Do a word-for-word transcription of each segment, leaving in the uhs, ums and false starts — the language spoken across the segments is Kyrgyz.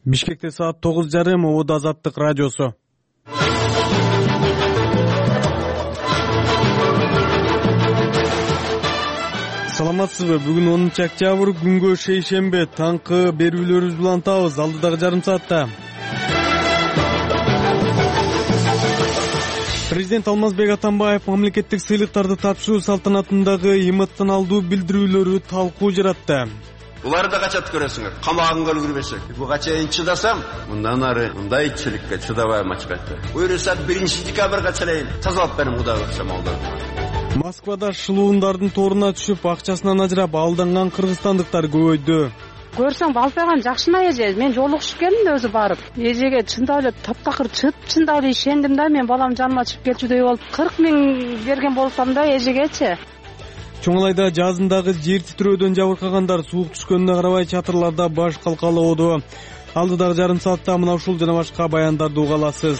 Бишкекте саат тогуз жарым Убуд Азаттык радиосу. Саламатсызбы? Бүгүн онунчу октябрь, күнгө шейшембе. Таңкы берүүлөрүбүз менен табыз. Алдыдагы жарым саатта Президент Алмазбек Атамбаев мамлекеттик сыйлыктарды тапшыруу салтанатындагы эмоционалдуу билдирүүлөрү талкуу жаратты. Буларды качат көрөсүңөр, камагынга үлгүрбөсөк. Буга чейин чыдасам, мындан ары мындай иччиликке чыдабайм ачкачы. Буюрса биринчи декабрга чейин тазалап берем, Кудай буйрса молдор. Москвада шылуундардын торуна түшүп, акчасынан ажырап алданган кыргызстандыктар көбөйдү. Көрсөң балпаган жакшына эже, мен жолугушуп келдим да өзү барып. Эжеге чындап эле таптакыр чыт, чындап эле ишендим да, мен балам жаныма чыгып келчүдөй болуп, кырк миң берген болсам да эжегечи. Чоңалайда жазындагы жер титирөөдөн жабыркагандар суук түшкөнүнө карабай чатырларда баш калкалоодо. Алдыдагы жарым саатта мына ушул жана башка баяндарды уга аласыз.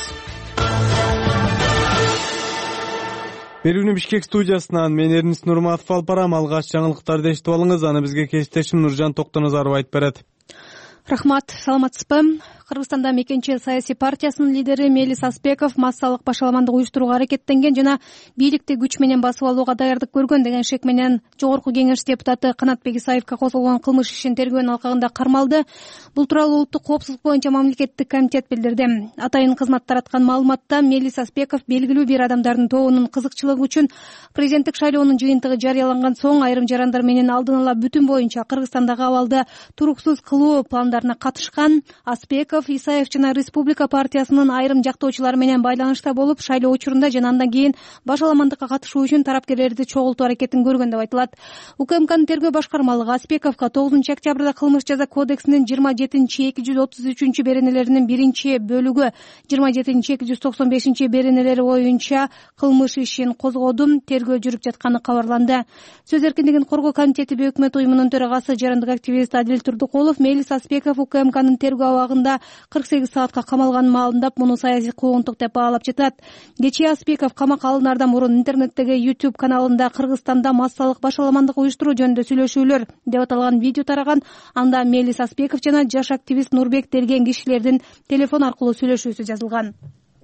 Берүүнү Бишкек студиясынан мен Эрнис Нурматов алып барам. Алгач жаңылыктарды эшитип алыңыз, аны бизге кесиптешим Нуржан Токтоназаров айтып берет. Рахмат, саламатсызбы? Кыргызстанда Мекенчи саясий партиясынын лидери Мелис Аспеков массалык башаламандык уюштурууга аракеттенген жана бийликти күч менен басып алууга даярдык көргөн деген шек менен Жогорку Кеңеш депутаты Канатбек Исаевге козголгон кылмыш ишин тергөөнүн алкагында кармалды. Бул тууралуу Улуттук коопсуздук боюнча мамлекеттик комитет билдирди. Атайын кызмат тараткан маалыматта Мелис Аспеков белгилүү бир адамдардын тобунун кызыкчылыгы үчүн президенттик шайлоонун жыйынтыгы жарыяланган соң айрым жарандар менен алдын ала бүтүн боюнча Кыргызстандагы абалды туруксуз кылуу пландарына катышкан. Аспеков Исаев жана Республика партиясынын айрым жактоочулары менен байланышта болуп, шайлоо учурунда жана андан кийин башаламандыкка катышуу үчүн тарапкерлерди чогултуу аракетин көргөн деп айтылат. УКМКнын тергөө башкармалыгы Аспековго тогузунчу октябрда кылмыш жаза кодексинин жыйырма жетинчи эки жүз отуз үчүнчү беренелеринин биринчи бөлүгү жыйырма жетинчи эки жүз токсон бешинчи беренелери боюнча кылмыш ишин козгоду. Тергөө жүрүп жатканы кабарланды. Сөз эркиндигин коргоо комитети өкмөт уюмунун төрагасы, жарандык активист Адил Турдукулов Мелис Аспеков УКМКнын тергөө абагында кырк сегиз саатка камалганын маалымдап, муну саясий куугунтук деп баалап жатат. Кечээ Аспеков камакка алынаардан мурун интернеттеги YouTube каналында Кыргызстанда массалык башаламандык уюштуруу жөнүндө сүйлөшүүлөр деп аталган видео тараган. Анда Мелис Аспеков жана жаш активист Нурбек деген кишилердин телефон аркылуу сүйлөшүүсү жазылган.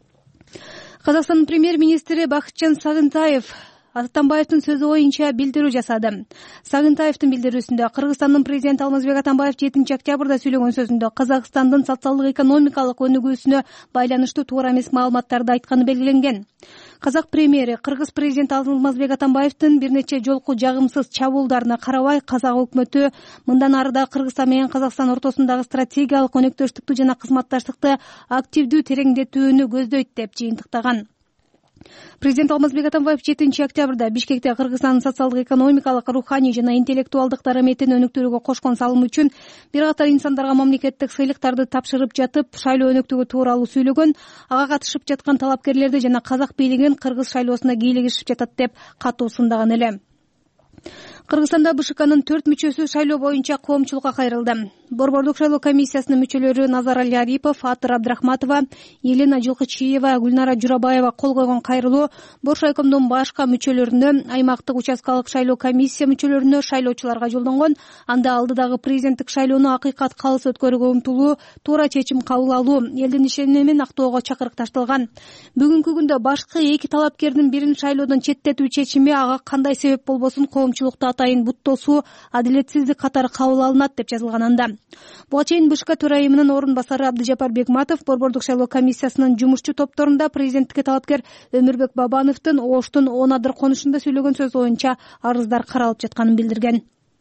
Казакстандын премьер-министри Бакытжан Сагынтаев Атамбаевдин сөзү боюнча билдирүү жасады. Сагынтаевдин билдирүүсүндө Кыргызстандын президенти Алмазбек Атамбаев жетинчи октябрда сүйлөгөн сөзүндө Казакстандын социалдык экономикалык өнүгүүсүнө байланыштуу туура эмес маалыматтарды айтканы белгиленген. Казак премьери Кыргыз президенти Алмазбек Атамбаевдин бир нече жолку жагымсыз чабуулдарына карабай, Казак өкмөтү мындан ары да Кыргызстан менен Казакстан ортосундагы стратегиялык өнөктөштүктү жана кызматташтыкты активдүү тереңдетүүнү көздөйт деп жыйынтыктаган. Президент Алмазбек Атамбаев жетинчи октябрда Бишкекте Кыргызстандын социалдык экономикалык, руханий жана интеллектуалдык дараметин өнүктүрүүгө кошкон салымы үчүн бир катар инсандарга мамлекеттик сыйлыктарды тапшырып жатып, шайлоо өнүктүгү тууралуу сүйлөгөн, ага катышып жаткан талапкерлерди жана казак бийлигин Кыргыз шайлоосуна кийлигишип жатат деп катуу сындаган эле. Кыргызстанда БШКнын төрт мүчөсү шайлоо боюнча коомчулукка кайрылды. Борбордук шайлоо комиссиясынын мүчөлөрү Назарали Арипов, Атыр Абдрахматова, Елена Жылкычиева, Гүлнара Журабаева кол койгон кайрылуу Боршайкомдун башка мүчөлөрүнө, аймактык участкалык шайлоо комиссия мүчөлөрүнө, шайлоочуларга жолдонгон. Анда алдыдагы президенттик шайлоону акыйкат калыс өткөрүүгө умтулуу, туура чечим кабыл алуу, элдин ишенимин актоого чакырык ташталган. Бүгүнкү күндө башкы эки талапкердин бирин шайлоодон четтетүү чечими ага кандай себеп болбосун коомчулукта атайын буттосуу, адилетсиздик катары кабыл алынат деп жазылган анда. Буга чейин БШК төрайымынын орун басары Абдыжапар Бекматов борбордук шайлоо комиссиясынын жумушчу топторунда президенттикке талапкер Өмүрбек Бабановдун Оштун он адыр конушунда сүйлөгөн сөз боюнча арыздар каралып жатканын билдирген.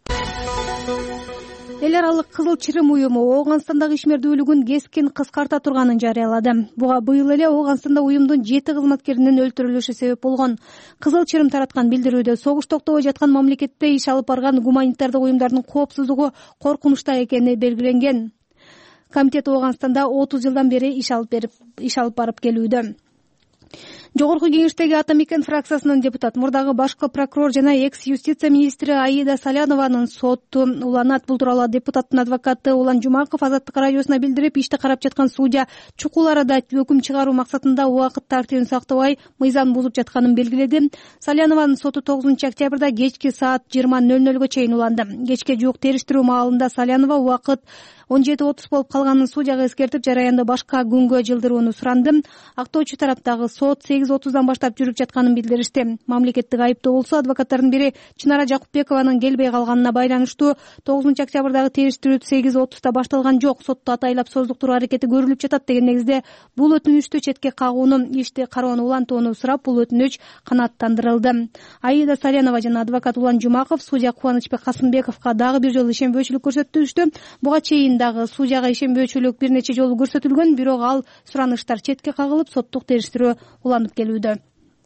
Эл аралык Кызыл Чырым уюму Ооганстандагы ишмердүүлүгүн кескин кыскарта турганын жарыялады. Буга быйыл эле Ооганстанда уюмдун жети кызматкеринин өлтүрүлүшү себеп болгон. Кызыл Чырым тараткан билдирүүдө согуш токтобой жаткан мамлекетте иш алып барган гуманитардык уюмдардын коопсуздугу коркунучта экени белгиленген. Комитет Ооганстанда отуз жылдан бери иш алып берип, иш алып барып келүүдө. Жогорку кеңештеги Атамекен фракциясынын депутат, мурдагы башкы прокурор жана экс юстиция министри Аида Салянованын соту уланат. Бул тууралуу депутаттын адвокаты Улан Жумаков Азаттык радиосуна билдирип, ишти карап жаткан судья чукул арада өкүм чыгаруу максатында убакыт тартибин сактабай мыйзам бузуп жатканын белгиледи. Салянованын соту тогузунчу октябрда кечки саат жыйырма ноль нольго чейин уланды. Кечке жуук териштирүү маалында Салянова убакыт он жети отуз болуп калганын судьяга эскертип, жараянды башка күнгө жылдырууну суранды. Актоочу тараптагы сот сегиз отуздан баштап жүрүп жатканын билдиришти. Мамлекеттик айыптоо болсо адвокаттардын бири Чынара Жакупбекованын келбей калганына байланыштуу тогузунчу октябрдагы териштирүү сегиз отузда башталган жок, сотто атайлап создуктуруу аракети көрүлүп жатат деген негизде бул өтүнүчтү четке кагууну, ишти кароону улантууну сурап, бул өтүнүч канааттандырылды. Аида Салянова жана адвокат Улан Жумаков судья Кубанычбек Касымбековго дагы бир жолу ишенбөөчүлүк көрсөтүштү. Буга чейин дагы судьяга ишенбөөчүлүк бир нече жолу көрсөтүлгөн, бирок ал сураныштар четке кагылып, соттук териштирүү уланып келүүдө.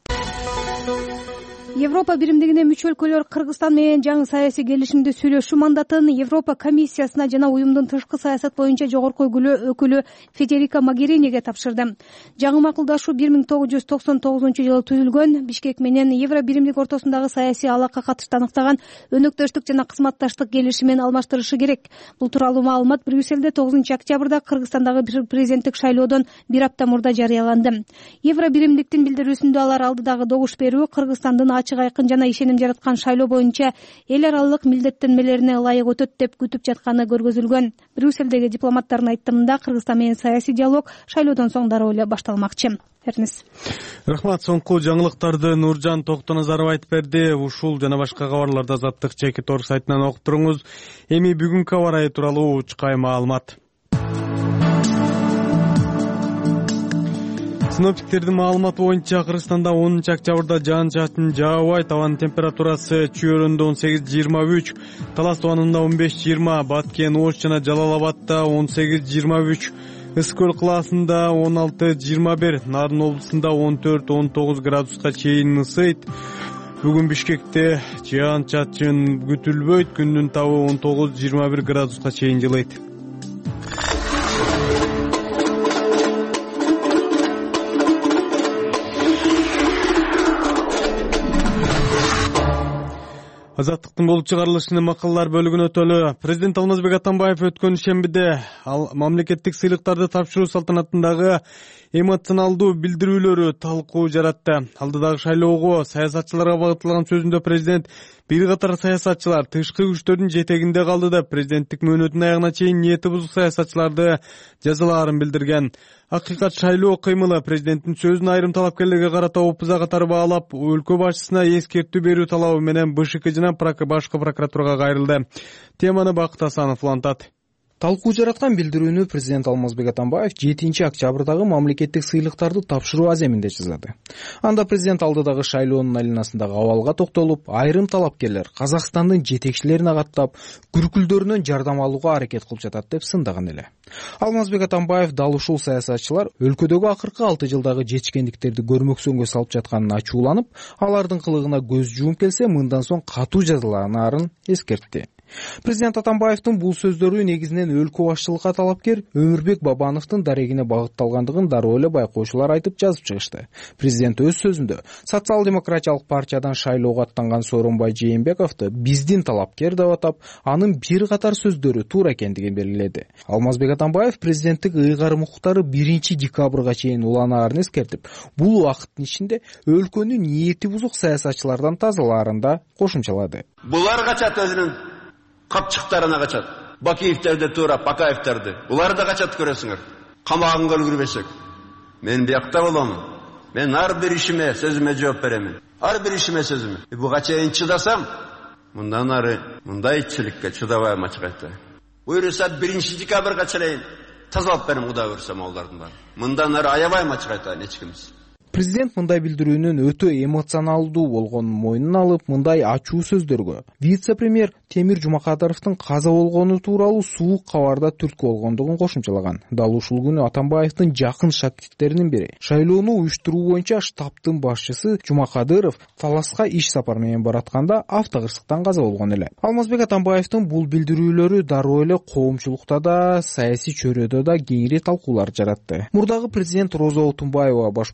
Европа биримдигине мүчө өлкөлөр Кыргызстан менен жаңы саясий келишимди сүйлөшүү мандатын Европа комиссиясына жана уюмдун тышкы саясат боюнча жогорку өкүлү Федерика Могериниге тапшырды. Жаңы макулдашуу бир миң тогуз жүз токсон тогузунчу жылы түзүлгөн, Бишкек менен Евро биримдик ортосундагы саясий алакка катышты аныктаган өнөктөштүк жана кызматташтык келишимин алмаштырышы керек. Бул тууралуу маалымат Брюсселде тогузунчу октябрда Кыргызстандагы президенттик шайлоодон бир апта мурда жарыяланды. Евро биримдиктин билдирүүсүндө алар алдыдагы добуш берүү Кыргызстандын ачык айкын жана ишеним жараткан шайлоо боюнча эл аралык милдеттенмелерине ылайык өтөт деп күтүп жатканы көргөзүлгөн. Брюсселдеги дипломаттардын айтымында Кыргызстан менен саясий диалог шайлоодон соң дароо эле башталмакчы. Эрнис. Рахмат. Соңку жаңылыктарды Нуржан Токтоназаров айтып берди. Ушул жана башка кабарларды Азаттык Чекит Орг сайтынан окуп туруңуз. Эми бүгүнкү кабар айы тууралуу учкай маалымат. Синоптиктердин маалыматы боюнча Кыргызстанда онунчу октябрда жаан-чачын жаабайт, абанын температурасы Чүйөрөндө он сегиз жыйырма үч, Талас тубанында он беш жыйырма, Баткен, Ош жана Жалал Абадта он сегиз жыйырма үч, Ысык көл калаасында он алты жыйырма бир, Нарын облусунда он төрт он тогуз градуска чейин ысыйт. Бүгүн Бишкекте жаан-чачын күтүлбөйт, күндүн табы он тогуз жыйырма бир градуска чейин жылыйт. Азаттыктын болуп чыгарылышынын макалалар бөлүгүнө өтөлү. Президент Алмазбек Атамбаев өткөн шембиде мамлекеттик сыйлыктарды тапшыруу салтанатындагы эмоционалдуу билдирүүлөрү талкуу жаратты. Алдыдагы шайлоого саясатчыларга багытталган сөзүндө президент бир катар саясатчылар тышкы күчтөрдүн жетегинде калды деп, президенттик мөөнөтүнүн аягына чейин ниети бузук саясатчыларды жазалаарын билдирген. Акыйкат шайлоо кыймылы президенттин сөзүн айрым талапкерлерге карата опуза катары баалап, өлкө башчысына эскертүү берүү талабы менен БШК жана башкы прокуратурага кайрылды. Теманы Бакыт Асанов улантат. Талкуу жараткан билдирүүнү президент Алмазбек Атамбаев жетинчи октябрдагы мамлекеттик сыйлыктарды тапшыруу аземинде жазды. Анда президент алдыдагы шайлоонун айланасындагы абалга токтолуп, айрым талапкерлер Казакстандын жетекчилерин агаттап, күркүлдөрүнөн жардам алууга аракет кылып жатат деп сындаган эле. Алмазбек Атамбаев дал ушул саясатчылар өлкөдөгү акыркы алты жылдагы жетишкендиктерди көрмөксөнгө салып жатканына ачууланып, алардын кылыгына көз жумуп келсе, мындан соң катуу жазаланаарын эскертти. Президент Атамбаевдин бул сөздөрү негизинен өлкө башчылыкка талапкер Өмүрбек Бабановдун дарегине багытталгандыгын дароо эле байкоочулар айтып жазып чыгышты. Президент өз сөзүндө социал-демократиялык партиядан шайлоого аттанган Сооронбай Жээнбековду биздин талапкер деп атап, анын бир катар сөздөрү туура экендигин белгиледи. Алмазбек Атамбаев президенттик ыйгарым укуктары биринчи декабрга чейин уланаарын эскертип, бул убакыттын ичинде өлкөнү ниети бузук саясатчылардан тазалаарын да кошумчалады. Булар качат өзүнүн капчыктарына качат. Бакиевтерди туура, Бакаевтерди. Улар да качат көрөсүңөр. Камагынга үлгүрбесек. Мен биякта болом. Мен ар бир ишиме, сөзүмө жооп беремин. Ар бир ишиме сөзүмө. Буга чейин чыдасам, мындан ары мындай итчиликке чыдабайм ачык айтты. Буюрса биринчи декабрга чейин тазалап берем, Кудай буйрса малдардын баары. Мындан ары аябайм ачык айтайын эч кимис. Президент мындай билдирүүнүн өтө эмоционалдуу болгонун мойнуна алып, мындай ачуу сөздөргө вице-премьер Темир Жумакадыровдун каза болгону тууралуу суук кабарда түрткү болгондугун кошумчалаган. Дал ушул күнү Атамбаевдин жакын шакирттеринин бири, шайлоону уюштуруу боюнча штабтын башчысы Жумакадыров Таласка иш сапар менен баратканда автокырсыктан каза болгон эле. Алмазбек Атамбаевдин бул билдирүүлөрү дароо эле коомчулукта да, саясий чөйрөдө да кеңири талкуулар жаратты. Мурдагы президент Роза Отунбаева баш болгон бир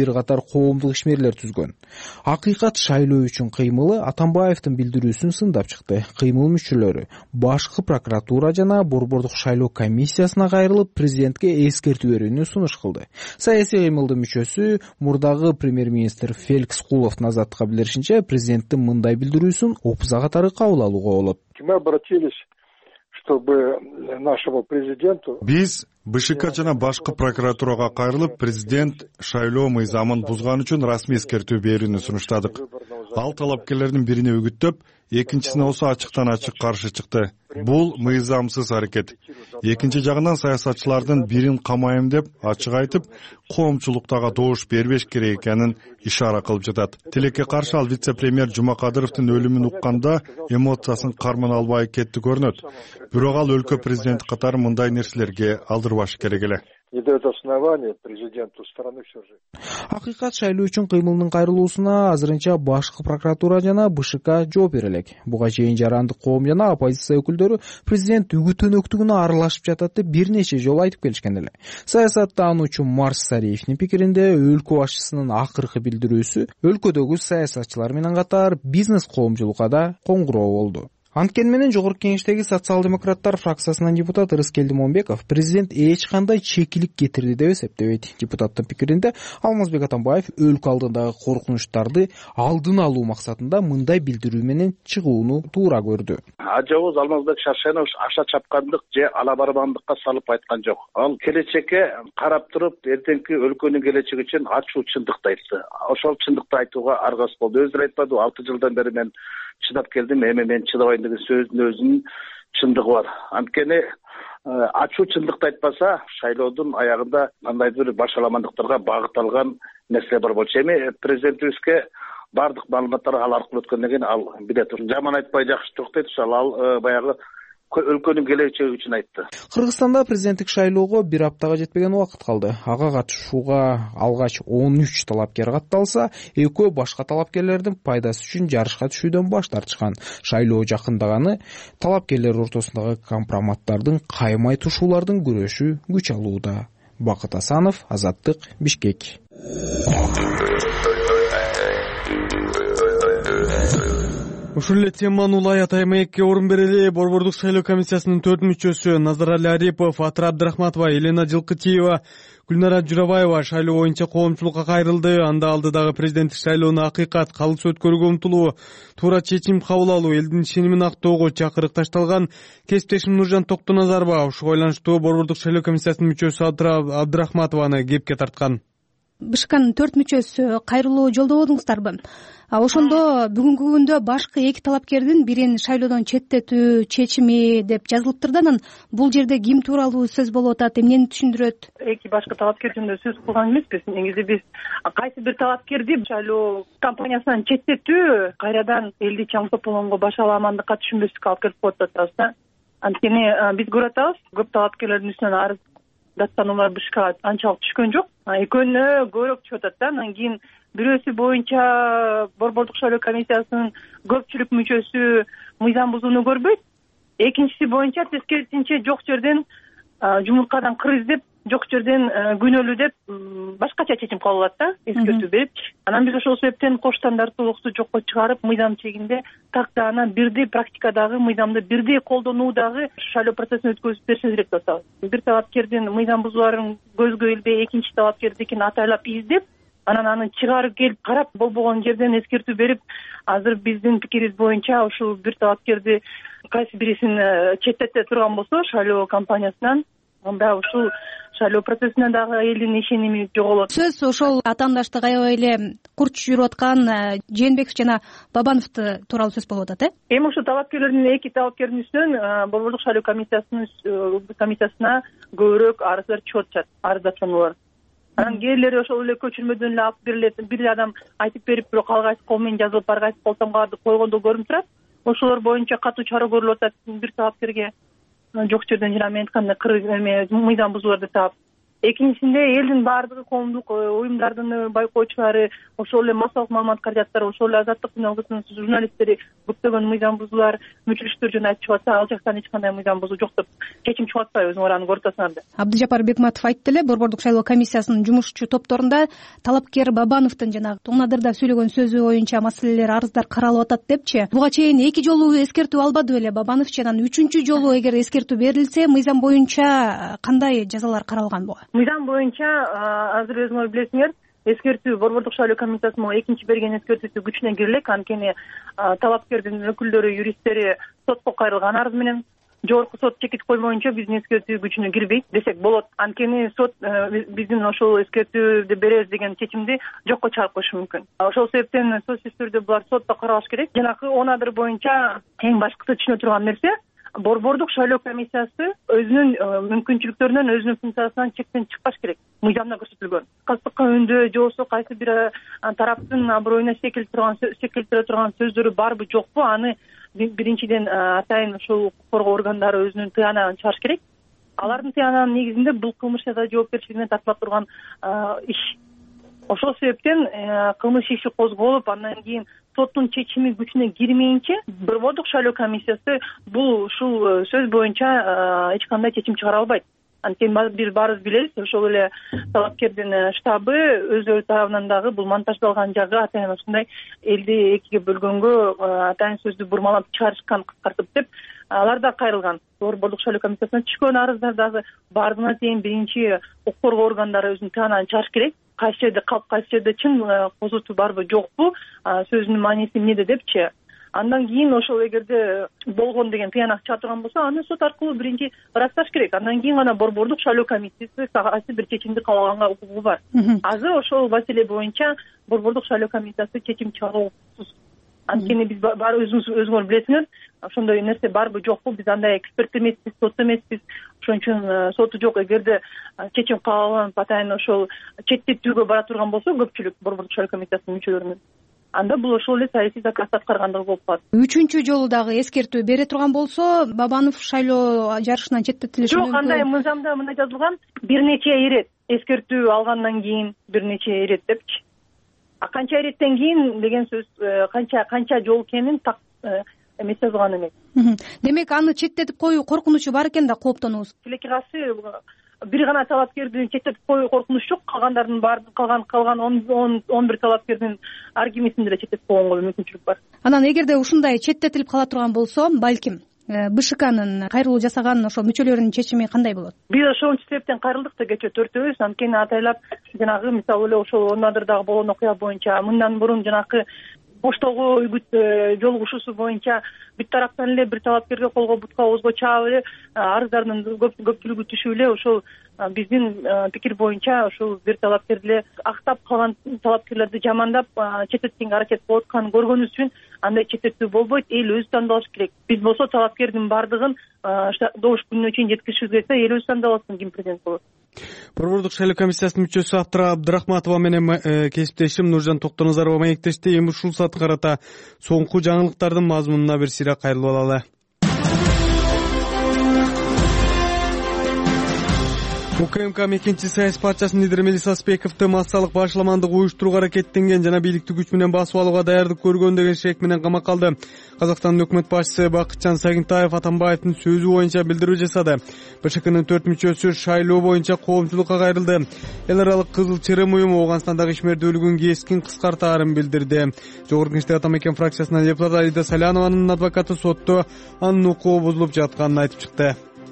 бир катар коомдук ишмерлер түзгөн. Акыйкат шайлоо үчүн кыймылы Атамбаевдин билдирүүсүн сындап чыкты. Кыймыл мүчөлөрү башкы прокуратура жана борбордук шайлоо комиссиясына кайрылып, президентке эскертүү берүүнү сунуш кылды. Саясий кыймылдын мүчөсү мурдагы премьер-министр Феликс Куловдун азаттыкка билдиришинче, президенттин мындай билдирүүсүн опуза катары кабыл алууга болот. Мы обратились, чтобы нашему президенту... Биз БШК жана башкы прокуратурага кайрылып, президент шайлоо мыйзамын бузган үчүн расмий эскертүү берүүнү сунуштадык. Ал талапкерлердин бирине үгүттөп, экинчисине болсо ачыктан ачык каршы чыкты. Бул мыйзамсыз аракет. Экинчи жагынан саясатчылардын бирин камайым деп ачык айтып, коомчулуктага добуш бербеш керек экенин ишара кылып жатат. Тилекке каршы ал вице-премьер Жумакадыровдун өлүмүн укканда эмоциясын карман албай кетти көрүнөт. Бирок ал өлкө президенти катары мындай нерселерге алдырбаш керек эле. Не дает основания президенту страны все же. Акыйкат шайлоо үчүн кыймылдын кайрылуусуна азырынча башкы прокуратура жана БШК жооп бере элек. Буга чейин жарандык коом жана оппозиция өкүлдөрү президент үгүт-өнөктүгүнө аралашып жатат деп бир нече жолу айтып келишкен эле. Саясаттануучу Марс Сариевдин пикиринде, өлкө башчысынын акыркы билдирүүсү өлкөдөгү саясатчылар менен катар бизнес коомчулукка да коңгуроо болду. Анткени менен Жогорку Кеңештеги социал-демократтар фракциясынын депутаты Рыскелди Момбеков президент эч кандай чекилик кетирди деп эсептебейт. Депутаттын пикиринде, Алмазбек Атамбаев өлкө алдындагы коркунучтарды алдын алуу максатында мындай билдирүү менен чыгууну туура көрдү. Ажабыз Алмазбек Шаршенович аша чапкандык же алабарбандыкка салып айткан жок. Ал келечекке карап туруп, эртеңки өлкөнүн келечеги үчүн ачуу чындыкты айтты. Ошол чындыкты айтууга аргас болду. Өздөрү айтпады, алты жылдан бери мен чыдап келдим, эми мен чыдабайм деген сөздүн өзүнүн чындыгы бар. Анткени ачуу чындыкты айтпаса, шайлоодун аягында кандайдыр бир башаламандыктарга багыт алган нерсе бар болчу. Эми президентибизге бардык маалыматтар ал аркылуу өткөндөн кийин ал билет. Жаман айтпай жакшы жок дейт, ал баягы өлкөнүн келечеги үчүн айтты. Кыргызстанда президенттик шайлоого бир аптага жетпеген убакыт калды. Ага катышууга алгач он үч талапкер катталса, экөө башка талапкерлердин пайдасы үчүн жарышка түшүүдөн баш тартышкан. Шайлоо жакындаганы талапкерлер ортосундагы компроматтардын, каймай тушуулардын күрөшү күч алууда. Бакыт Асанов, Азаттык, Бишкек. Ушул эле теманы улай атай маекке орун берели. Борбордук шайлоо комиссиясынын төрт мүчөсү Назарали Арипов, Атыра Абдрахматова, Елена Жылкытиева, Гүлнара Журабаева шайлоо боюнча коомчулукка кайрылды. Анда алдыдагы президенттик шайлоону акыйкат, калыс өткөрүүгө умтулуу, туура чечим кабыл алуу, элдин ишенимин актоого чакырык ташталган. Кесиптешим Нуржан Токтоназарова ушуга байланыштуу борбордук шайлоо комиссиясынын мүчөсү Атыра Абдрахматованы кепке тарткан. БШКнын төрт мүчөсү кайрылуу жолдободуңуздарбы? Ошондо бүгүнкү күндө башкы эки талапкердин бирин шайлоодон четтетүү чечими деп жазылыптыр да, анан бул жерде ким тууралуу сөз болуп атат, эмнени түшүндүрөт? Эки башкы талапкер жөнүндө сөз кылган эмеспиз. Негизи биз кайсы бир талапкерди шайлоо компаниясынан четтетүү кайрадан элди чаң тополгонго башаламандыкка түшүнбөстүккө алып келип коет атабыз да. Анткени биз көрүп атабыз, көп талапкерлердин үстүнөн арыз даттануулар БШКга анчалык түшкөн жок. Экөөнү көбүрөөк түшүп атат да. Анан кийин бирөөсү боюнча борбордук шайлоо комиссиясынын көпчүлүк мүчөсү мыйзам бузууну көрбөйт. Экинчиси боюнча тескерисинче жок жерден жумуркадан кыр издеп, жок жерден күнөөлүү деп башкача чечим кабыл алат да, эскертүү берип. Анан биз ошол себептен кош стандарттуулукту жокко чыгарып, мыйзам чегинде тактаана бирдей практикадагы мыйзамды бирдей колдонуудагы шайлоо процессин өткөзүп берсе керек деп атабыз. Бир талапкердин мыйзам бузууларын көзгө илбей, экинчи талапкердикин атайлап издеп, анан аны чыгарып келип карап, болбогон жерден эскертүү берип, азыр биздин пикирибиз боюнча ушул бир талапкерди кайсы бирисин четтете турган болсо шайлоо компаниясынан, анда ушул шайлоо процессине дагы элдин ишеними жоголот. Сөз ошол атаандаштык аябай эле курч жүрүп аткан Жээнбеков жана Бабановду тууралуу сөз болуп атат, э? Эми ушул талапкерлердин эки талапкердин үстүнөн борбордук шайлоо комиссиясынын комиссиясына көбүрөөк арыздар чыгып атат, арыз даттануулар. Анан кээрлери ошол эле көчүрмөдөн эле алып берилет. Бир адам айтып берип, бирок калгайсы кол менен жазылып, аргайсы колтонгарды койгондо көрүнүп турат. Ошолор боюнча катуу чара көрүлүп атат. Бир талапкерге жок жерден жана мен айткандай кыр эме мыйзам бузуулар деп таап экинчисинде элдин баардыгы коомдук уюмдардын байкоочулары, ошол эле массалык маалымат каражаттары, ошол эле Азаттык журналдын журналисттери көптөгөн мыйзам бузуулар, мүчүлүштөр жөнүндө айтып чыгып атса, ал жактан эч кандай мыйзам бузуу жок деп чечим чыгып атпайбы өзүңөр аны көрүп атасыңар деп. Абдыжапар Бекматов айтты эле Борбордук шайлоо комиссиясынын жумушчу топторунда талапкер Бабановдун жанагы Тоонадырда сүйлөгөн сөзү боюнча маселелер, арыздар каралып атат депчи. Буга чейин эки жолу эскертүү албады беле Бабановчу, анан үчүнчү жолу эгер эскертүү берилсе, мыйзам боюнча кандай жазалар каралган буга? Мыйзам боюнча азыр өзүңөр билесиңер, эскертүү Борбордук шайлоо комиссиясынын экинчи берген эскертүүсү күчүнө кире элек. Анткени талапкердин өкүлдөрү, юристтери сотко кайрылган арыз менен жогорку сот чекит коймоюнча биздин эскертүү күчүнө кирбейт десек болот. Анткени сот биздин ошол эскертүүдү беребиз деген чечимди жокко чыгарып коюшу мүмкүн. Ошол себептен сөзсүз түрдө булар сотто каралыш керек. Жанагы он адыр боюнча эң башкысы түшүнө турган нерсе, Борбордук шайлоо комиссиясы өзүнүн мүмкүнчүлүктөрүнөн, өзүнүн функциясынан чектен чыкпаш керек. Мыйзамда көрсөтүлгөн. Кастыкка өндөө же болбосо кайсы бир тараптын аброюна секилип турган, секилтире турган сөздөрү барбы, жокпу, аны биринчиден атайын ушул коргоо органдары өзүнүн тыянагын чыгарыш керек. Алардын тыянагынын негизинде бул кылмыш жаза жоопкерчилигине тартыла турган иш. Ошол себептен кылмыш иши козголуп, андан кийин соттун чечими күчүнө кирмейинче Борбордук шайлоо комиссиясы бул ушул сөз боюнча эч кандай чечим чыгара албайт. Анткени биз баарыбыз билебиз, ошол эле талапкердин штабы өзү тарабынан дагы бул монтаждалган жагы атайын ушундай элди экиге бөлгөнгө атайын сөздү бурмалап чыгарышкан, кыскартып деп алар да кайрылган. Борбордук шайлоо комиссиясына түшкөн арыздар дагы баардыгына тең биринчи укук коргоо органдары өзүнүн тыянагын чыгарыш керек. Кайсы жерде калп, кайсы жерде чын козутуу барбы, жокпу, сөзүнүн мааниси эмнеде депчи. Андан кийин ошол эгерде болгон деген тыянак чыга турган болсо, аны сот аркылуу биринчи ырасташ керек. Андан кийин гана Борбордук шайлоо комиссиясы кайсы бир чечимди кабыл укугу бар. Азыр ошол маселе боюнча Борбордук шайлоо комиссиясы чечим чыгаруу укуксуз. Анткени биз баары өзүңөр билесиңер, ошондой нерсе барбы, жокпу, биз андай эксперт эмеспиз, сот эмеспиз. Ошон үчүн соту жок. Эгерде чечим кабыл алынып атайын ошол четтетүүгө бара турган болсо көпчүлүк Борбордук шайлоо комиссиясынын мүчөлөрүнүн, анда бул ошол эле саясий заказ аткаргандыгы болуп калат. Үчүнчү жолу дагы эскертүү бере турган болсо, Бабанов шайлоо жарышынан четтетилиши мүмкүн. Жок, андай мыйзамда мындай жазылган, бир нече ирет эскертүү алгандан кийин бир нече ирет депчи. А канча иреттен кийин деген сөз канча канча жол экенин так эмес жазылган эмес. Демек аны четтетип коюу коркунучу бар экен да, кооптонуңуз. Тилекке каршы бир гана талапкерди четтетип коюу коркунуч жок. Калгандардын баардыгы, калган калган он бир талапкердин ар кимисин деле четтетип койгонго мүмкүнчүлүк бар. Анан эгерде ушундай четтетилип кала турган болсо, балким БШКнын кайрылуу жасаган ошол мүчөлөрүнүн чечими кандай болот? Биз ошол себептен кайрылдык да кечээ төртөөбүз. Анткени атайлап жанагы мисалы эле ошол Оонадырдагы болгон окуя боюнча, мындан мурун жанагы Оштогу үгүт жолугушуусу боюнча бүт тараптан эле бир талапкерге колго бутка оозго чаап эле арыздардын көпчүлүгү түшүп эле ошол биздин пикир боюнча ошол бир талапкерди эле актап, калган талапкерлерди жамандап четтеткенге аракет кылып атканын көргөнүбүз үчүн андай четтетүү болбойт. Эл өзү тандалыш керек. Биз болсо талапкердин баардыгын добуш күнүнө чейин жеткиришибиз келсе, эл өзү тандалсын ким президент болот. Борбордук шайлоо комиссиясынын мүчөсү Автыра Абдрахматова менен кесиптешим Нуржан Токтоназарова маектешти. Эми ушул саатка карата соңку жаңылыктардын мазмунуна бир сыйра кайрылып алалы. УКМК экинчи саясий партиясынын лидери Мели Саспековду массалык башаламандык уюштурууга аракеттенген жана бийликти күч менен басып алууга даярдык көргөн деген шек менен камакка алды. Казакстандын өкмөт башчысы Бакытжан Сагынтаев Атамбаевдин сөзү боюнча билдирүү жасады. БШКнын төрт мүчөсү шайлоо боюнча коомчулукка кайрылды. Эл аралык Кызыл Чырым уюму Ооганстандагы ишмердүүлүгүн кескин кыскартаарын билдирди. Жогорку Кеңештеги Атамекен фракциясынан депутат Аида Салянованын адвокаты сотто анын укугу бузулуп жатканын айтып чыкты.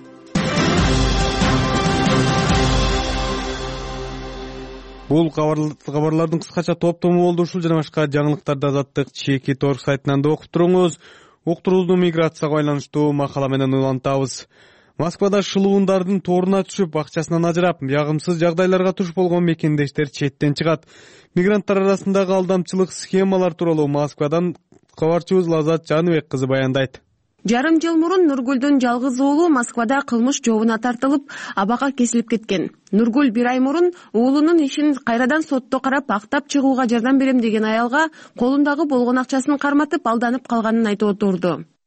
Бул кабарлардын кыскача топтому болду. Ушул жана башка жаңылыктарды Азаттык чеки торг сайтынан да окуп туруңуз. Уктуруубузду миграцияга байланыштуу макала менен улантабыз. Москвада шылуундардын торуна түшүп, акчасынан ажырап, жагымсыз жагдайларга туш болгон мекендештер четтен чыгат. Мигранттар арасындагы алдамчылык схемалар тууралуу Москвадан кабарчыбыз Лазат Жаныбек кызы баяндайт. Жарым жыл мурун Нургүлдүн жалгыз уулу Москвада кылмыш жообуна тартылып, абакка кесилип кеткен. Нургүл бир ай мурун уулунун ишин кайрадан сотто карап актап чыгууга жардам берем деген аялга колундагы болгон акчасын карматып алданып калганын айтып отурду.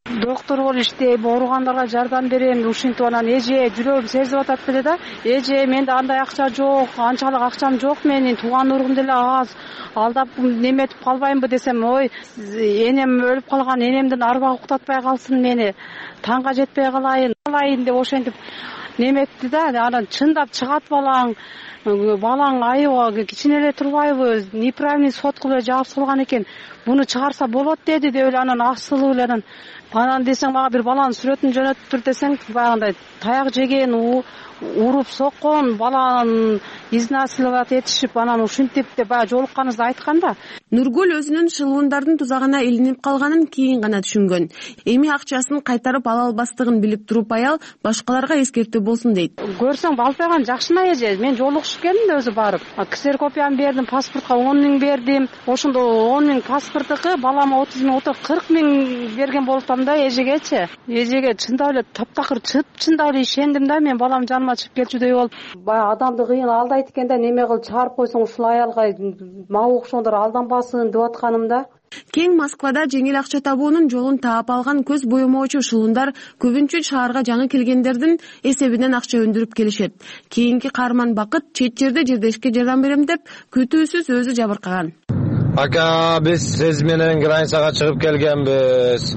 доктор болуп иштейм, ооругандарга жардам берем, ушинтип анан эже жүрөгүм сезип атат беле да. Эже менде андай акча жок, анчалык акчам жок менин, тууган уругум деле аз. Алдап неметип калбаймбы десем, ой, энем өлүп калган, энемдин арбагы уктатпай калсын мени. Таңга жетпей калайын, калайын деп ошентип неметти да. Анан чындап чыгат балаң. Балаң айыба кичине эле турбайбы, неправильный сотку эле жаап салган экен. Буну чыгарса болот деди деп эле анан асылып эле анан анан десең мага бир баланын сүрөтүн жөнөтүп тур десең, баягындай таяк жеген, уруп соккон, баланы изнасиловать этишип анан ушинтип деп баягы жолукканыбызды айткан да. Нургүл өзүнүн шылуундардын тузагына илинип калганын кийин гана түшүнгөн. Эми акчасын кайтарып ала албастыгын билип туруп аял башкаларга эскертүү болсун дейт. Көрсөң балпайган жакшына эже, мен жолугушуп келдим да өзү барып. Ксерокопияны бердим, паспортко он миң бердим. Ошондо он миң паспорттуку, балама отуз миң, кырк миң берген болсам да эжегечи. Эжеге чындап эле таптакыр чыт, чындап эле ишендим да, мен балам жаныма чыгып келчүдөй болуп. Баягы адамды кыйын алдайт экен да, неме кылып чыгарып койсоң ушул аялга мага окшондор алданбасын деп атканым да. Кең Москвада жеңил акча табуунун жолун таап алган көз боемоочу шылуундар көбүнчө шаарга жаңы келгендердин эсебинен акча өндүрүп келишет. Кийинки каарман Бакыт чет жерде жердешке жардам берем деп күтүүсүз өзү жабыркаган. Ака, биз сиз менен границага чыгып келгенбиз.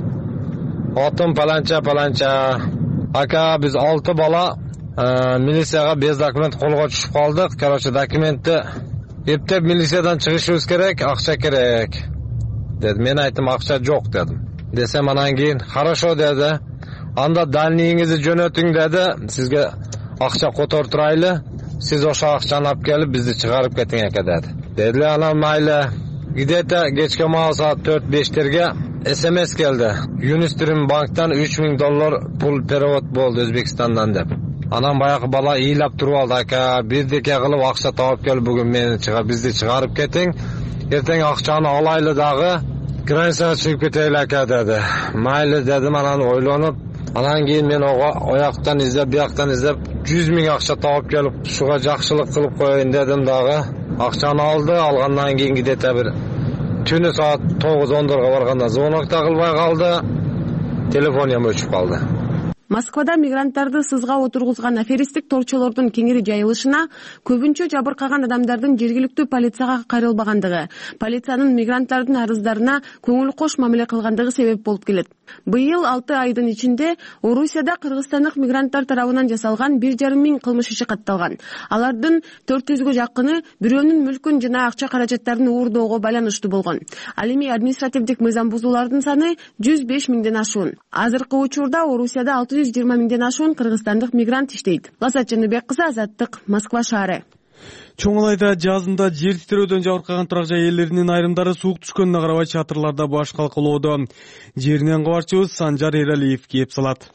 Отум паланча паланча. Ака, биз алты бала милицияга без документ колго түшүп калдык. Короче, документти эптеп милициядан чыгышыбыз керек, акча керек деди. Мен айттым, акча жок дедим. Десем анан кийин хорошо деди. Анда дальныйыңызды жөнөтүң деди. Сизге акча котор турайлы. Сиз ошо акчаны алып келип бизди чыгарып кетиң эке деди. Дедиле, анан майлы. Где-то кечке маал саат төрт бештерге смс келди. Юнистрим банктан үч миң доллар пул перевод болду Өзбекстандан деп. Анан баягы бала ыйлап туруп алды. Ака, бирдеке кылып акча таап кел, бүгүн мени чыгар, бизди чыгарып кетиң. Эртең акчаны алайлы дагы границага чыгып кетели ака деди. Майлы дедим, анан ойлонуп, анан кийин мен ояктан издеп, бияктан издеп жүз миң акча таап келип, ушуга жакшылык кылып коеюн дедим дагы. Акчаны алды, алгандан кийин где-то бир түнү саат тогуз ондорго барганда звонок да кылбай калды. Телефониям өчүп калды. Москвада мигранттарды сызга отургузган аферистик торчолордун кеңири жайылышына көбүнчө жабыркаган адамдардын жергиликтүү полицияга кайрылбагандыгы, полициянын мигранттардын арыздарына көңүл кош мамиле кылгандыгы себеп болуп келет. Быйыл алты айдын ичинде Орусияда кыргызстандык мигранттар тарабынан жасалган бир жарым миң кылмыш иши катталган. Алардын төрт жүзгө жакыны бирөөнүн мүлкүн жана акча каражаттарын уурдоого байланыштуу болгон. Ал эми административдик мыйзам бузуулардын саны жүз беш миңден ашуун. Азыркы учурда Орусияда алты жүз жыйырма миңден ашуун кыргызстандык мигрант иштейт. Лазат Жаныбек кызы, Азаттык, Москва шаары. Чоңалайда жазында жер титирөөдөн жабыркаган турак жай ээлеринин айрымдары суук түшкөнүнө карабай чатырларда баш калкалоодо. Жеринен кабарчыбыз Санжар Эралиев кеп салат.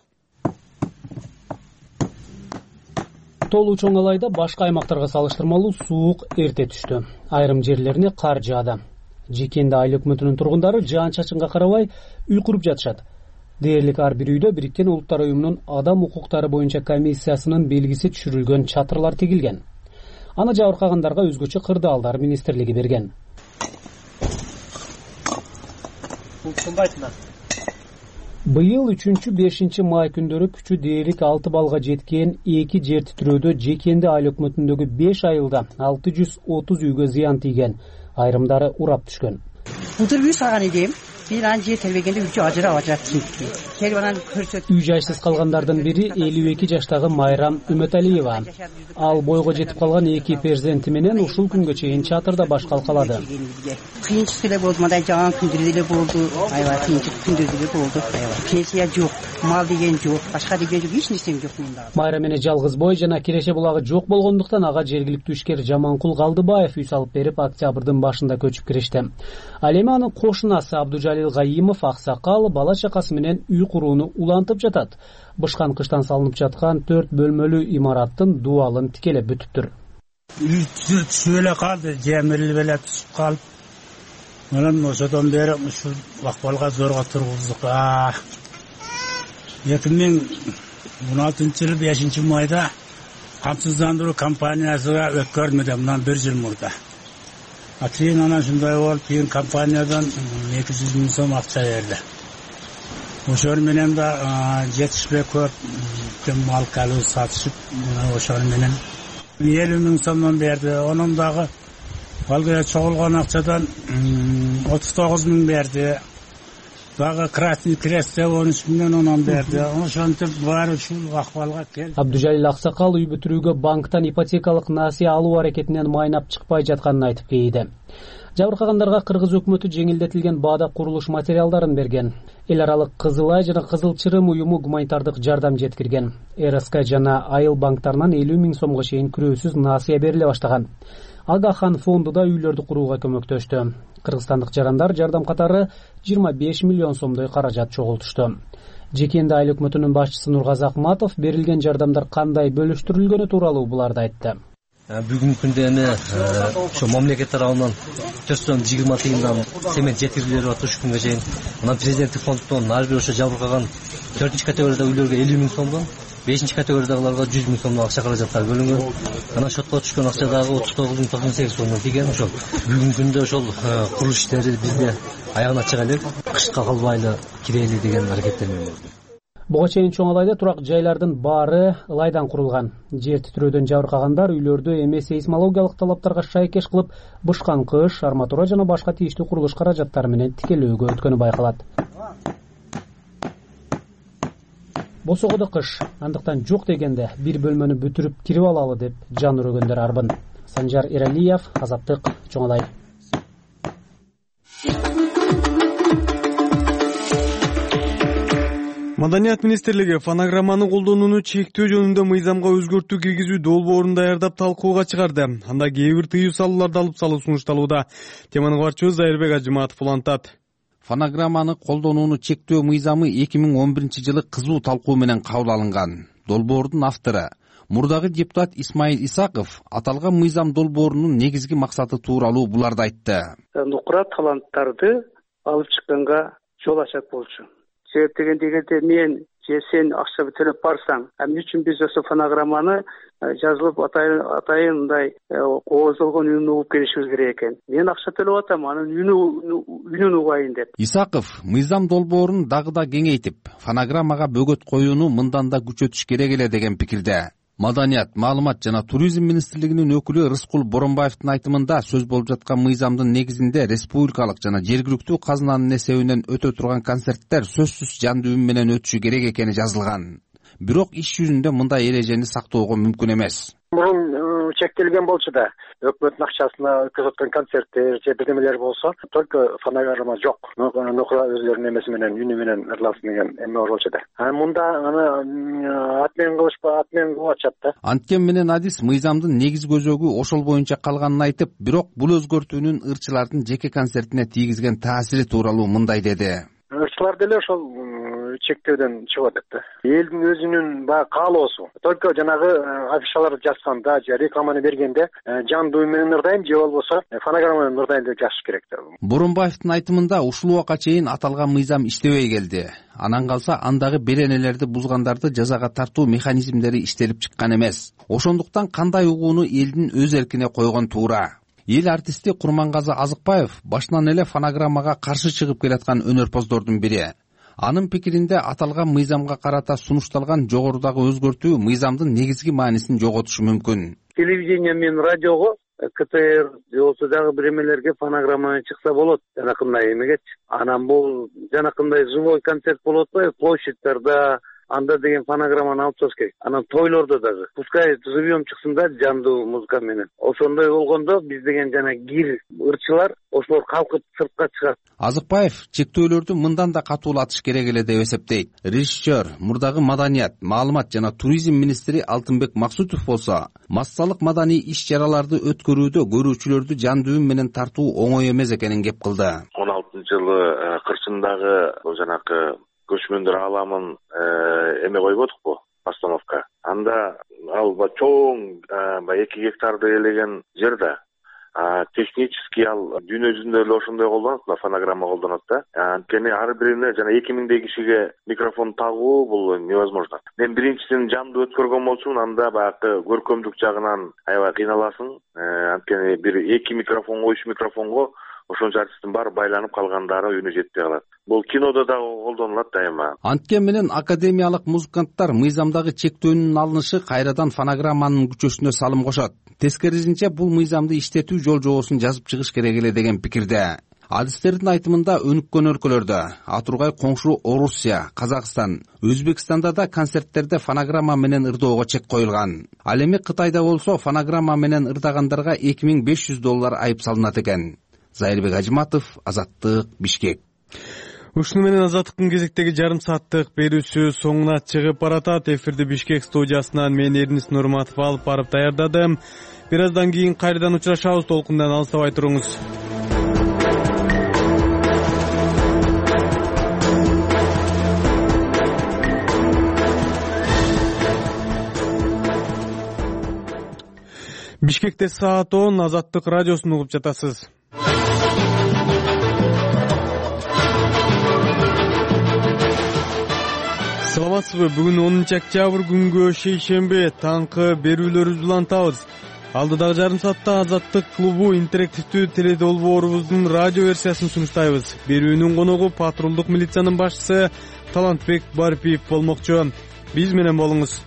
Толуу Чоңалайда башка аймактарга салыштырмалуу суук эрте түштү. Айрым жерлерине кар жаады. Жекенде айыл өкмөтүнүн тургундары жаан-чачынга карабай үй куруп жатышат. Дээрлик ар бир үйдө Бириккен Улуттар уюмунун адам укуктары боюнча комиссиясынын белгиси түшүрүлгөн чатырлар тигилген. Аны жабыркагандарга өзгөчө кырдаалдар министрлиги берген. Быйыл үчүнчү бешинчи май күндөрү күчү дээрлик алты балга жеткен эки жер титирөөдө Жекенде айыл өкмөтүндөгү беш айылда алты жүз отуз үйгө зыян тийген, айрымдары урап түшкөн. Былтыр үй салган идем. Үй жайсыз калгандардын бири элүү эки жаштагы Майрам Үмөталиева. Ал бойго жетип калган эки перзенти менен ушул күнгө чейин чатырда баш калкалады. Кыйынчык эле болду, мындай жаган күндөр эле болду. Аябай кыйынчык күндөр эле болду. Пенсия жок, мал деген жок, башка деген жок, эч нерсем жок мында. Майрам эне жалгыз бой жана киреше булагы жок болгондуктан ага жергиликтүү ишкер Жаманкул Калдыбаев үй салып берип, октябрдын башында көчүп киришти. Ал эми анын кошунасы Абдужалил Гаимов аксакал бала чакасы менен үй курууну улантып жатат. Бышкан кыштан салынып жаткан төрт бөлмөлүү имараттын дубалын тикелеп бүтүптүр. Үй түсүп эле калды, жемирилип эле түсүп калып. Анан ошодон бери ушул акбалга зорго тургуздук. эки миң он алтынчы жылы бешинчи майда камсыздандыруу компаниясына өткөрдүм да, мындан бир жыл мурда. Атриен анан шундай болуп, кийин компаниядан эки жүз миң сом акча берди. ошол менен да жетишпей көп мал калуу сатышып ошол менен элүү миң сомдон берди. Онун дагы алга чогулган акчадан отуз тогуз миң берди. Дагы Красный Крестте он үч миңден онон берди. Ошентип баары ушул акыбалга келди. Абдужалил Аксакал үй бүтүрүүгө банктан ипотекалык насыя алуу аракетинен майнап чыкпай жатканын айтып кейди. Жабыркагандарга Кыргыз өкмөтү жеңилдетилген баада курулуш материалдарын берген. Эл аралык Кызыл Ай жана Кызыл Чырым уюму гуманитардык жардам жеткирген. эр эс ка жана Айыл банктарынан элүү миң сомго чейин күрөөсүз насыя бериле баштаган. Агахан фонду да үйлөрдү курууга көмөктөштү. Кыргызстандык жарандар жардам катары жыйырма беш миллион сомдой каражат чогултушту. Жекенди айыл өкмөтүнүн башчысы Нургазы Акматов берилген жардамдар кандай бөлүштүрүлгөнү тууралуу буларды айтты. Бүгүнкү күндө эми ошо мамлекет тарабынан төрт жүз жыйырма тыйындан семент жеткирилип атат ушу күнгө чейин. Анан президенттик фонддон ар бир ошо жабыркаган төртүнчү категорияда үйлөргө элүү миң сомдон, бешинчи категориядагыларга жүз миң сомдон акча каражаттар бөлүнгөн. Анан шотко түшкөн акча дагы отуз тогуз миң токсон сегиз сомдон тийген. Ошол бүгүнкү күндө ошол курулуш иштери бизде аягына чыга элек, кышка калбайлы кирели деген аракеттер менен. Буга чейин Чоң Алайда турак жайлардын баары ылайдан курулган. Жер титирөөдөн жабыркагандар үйлөрдү эми сейсмологиялык талаптарга шайкеш кылып, бышкан кыш, арматура жана башка тийиштүү курулуш каражаттары менен тикелөөгө өткөнү байкалат. Босогодо кыш, андыктан жок дегенде бир бөлмөнү бүтүрүп кирип алалы деп жан өрөгөндөр арбын. Санжар Эралиев, Азаттык, Чоң Алай. Маданият министрлиги фонограмманы колдонууну чектөө жөнүндө мыйзамга өзгөртүү киргизүү долбоорун даярдап талкууга чыгарды. Анда кээ бир тыюу салууларды алып салуу сунушталууда. Теманы кабарчыбыз Айырбек Ажыматов улантат. Фонограмманы колдонууну чектөө мыйзамы эки миң он биринчи жылы кызуу талкуу менен кабыл алынган. Долбоордун автору мурдагы депутат Исмаил Исаков аталган мыйзам долбоорунун негизги максаты тууралуу буларды айтты. Нукура таланттарды алып чыкканга жол ачат болчу. Себеп дегенде мен же сен акча төлөп барсаң, эмне үчүн биз ошо фонограмманы жазылып атайындай кооздолгон үнү угуп келишибиз керек экен. Мен акча төлөп атам, анын үнүн угайын деп. Исаков мыйзам долбоорун дагы да кеңейтип, фонограммага бөгөт коюуну мындан да күчөтүш керек эле деген пикирде. Маданият, маалымат жана туризм министрлигинин өкүлү Рыскул Боронбаевдин айтымында сөз болуп жаткан мыйзамдын негизинде республикалык жана жергиликтүү казынанын эсебинен өтө турган концерттер сөзсүз жандуу үн менен өтүшү керек экени жазылган. Бирок иш жүзүндө мындай эрежени сактоого мүмкүн эмес. Мурун чектелген болчу да, өкмөттүн акчасына өткөзүп аткан концерттер же бирдемелер болсо, только фонограмма жок. Нукура өзлөрүнүн эмеси менен, үнү менен ырласын деген эме бар болчу да. А мында аны атмен кылышпа, атмен кылып атышат да. Анткен менен адис мыйзамдын негизги өзөгү ошол боюнча калганын айтып, бирок бул өзгөртүүнүн ырчылардын жеке концертине тийгизген таасири тууралуу мындай деди. Ырчылар деле ошол чектөөдөн чыгып атат да. Элдин өзүнүн баягы каалоосу. Только жанагы афишаларды жазганда же рекламаны бергенде жандуу менен ырдайм же болбосо фонограмма менен ырдайм деп жазыш керек да. Боронбаевдин айтымында ушул убакка чейин аталган мыйзам иштебей келди. Анан калса андагы беренелерди бузгандарды жазага тартуу механизмдери иштелип чыккан эмес. Ошондуктан кандай угууну элдин өз эркине койгон туура. Эл артисти Курмангазы Азыкбаев башынан эле фонограммага каршы чыгып келаткан өнөрпоздордун бири. Анын пикиринде аталган мыйзамга карата сунушталган жогорудагы өзгөртүү мыйзамдын негизги маанисин жоготушу мүмкүн. Телевидение менен радиого КТР болсо дагы биремелерге фонограмма чыкса болот. Жанакындай эмегечи. Анан бул жанакындай живой концерт болот атпайбы, площадьтарда анда деген фонограмманы алып чыгыш керек. Анан тойлордо дагы. Пускай живьем чыксын да жандуу музыка менен. Ошондой болгондо биз деген жана гир ырчылар ошолор калкып сыртка чыгат. Азыкбаев чектөөлөрдү мындан да катуулатыш керек эле деп эсептейт. Режиссер, мурдагы маданият, маалымат жана туризм министри Алтынбек Максутов болсо, массалык маданий иш-чараларды өткөрүүдө көрүүчүлөрдү жандуу үн менен тартуу оңой эмес экенин кеп кылды. он алтынчы жылы кырчындагы жанакы көчмөндөр ааламын эме койбодукпу, постановка. Анда ал чоң эки гектарды ээлеген жерде технически ал дүйнө жүзүндө эле ошондой колдонот, фонограмма колдонот да. Анткени ар бирине жана эки миңдей кишиге микрофон тагуу бул невозможно. Мен биринчисин жандуу өткөргөн болчумун, анда баягы көркөмдүк жагынан аябай кыйналасың. Анткени бир эки микрофон, үч микрофонго ошончо артисттин баары байланып калгандары үйүнө жетпей калат. Бул кинодо дагы колдонулат дайыма. Анткени менен академиялык музыканттар мыйзамдагы чектөөнүн алынышы кайрадан фонограмманын күчөсүнө салым кошот. Тескерисинче бул мыйзамды иштетүү жол жобосун жазып чыгыш керек эле деген пикирде. Адистердин айтымында өнүккөн өлкөлөрдө, атургай коңшу Орусия, Казакстан, Өзбекстанда да концерттерде фонограмма менен ырдоого чек коюлган. Ал эми Кытайда болсо фонограмма менен ырдагандарга эки миң беш жүз доллар айып салынат экен. Зайырбек Ажиматов, Азаттык, Бишкек. Ушуну менен Азаттыктын кезектеги жарым сааттык берүүсү соңуна чыгып баратат. Эфирди Бишкек студиясынан мен Эрнис Нурматов алып барып даярдадым. Бир аздан кийин кайрадан учурашабыз, толкундан алыстабай туруңуз. Бишкекте саат он, Азаттык радиосун угуп жатасыз. Саламатсызбы? Бүгүн онунчу октябрь күнгө шейшемби таңкы берүүлөрүбүздү улантабыз. Алдыдагы жарым саатта Азаттык клубу интерактивдүү теледолбоорубуздун радио версиясын сунуштайбыз. Берүүнүн коногу патрулдук милициянын башчысы Талантбек Барпиев болмокчу. Биз менен болуңуз.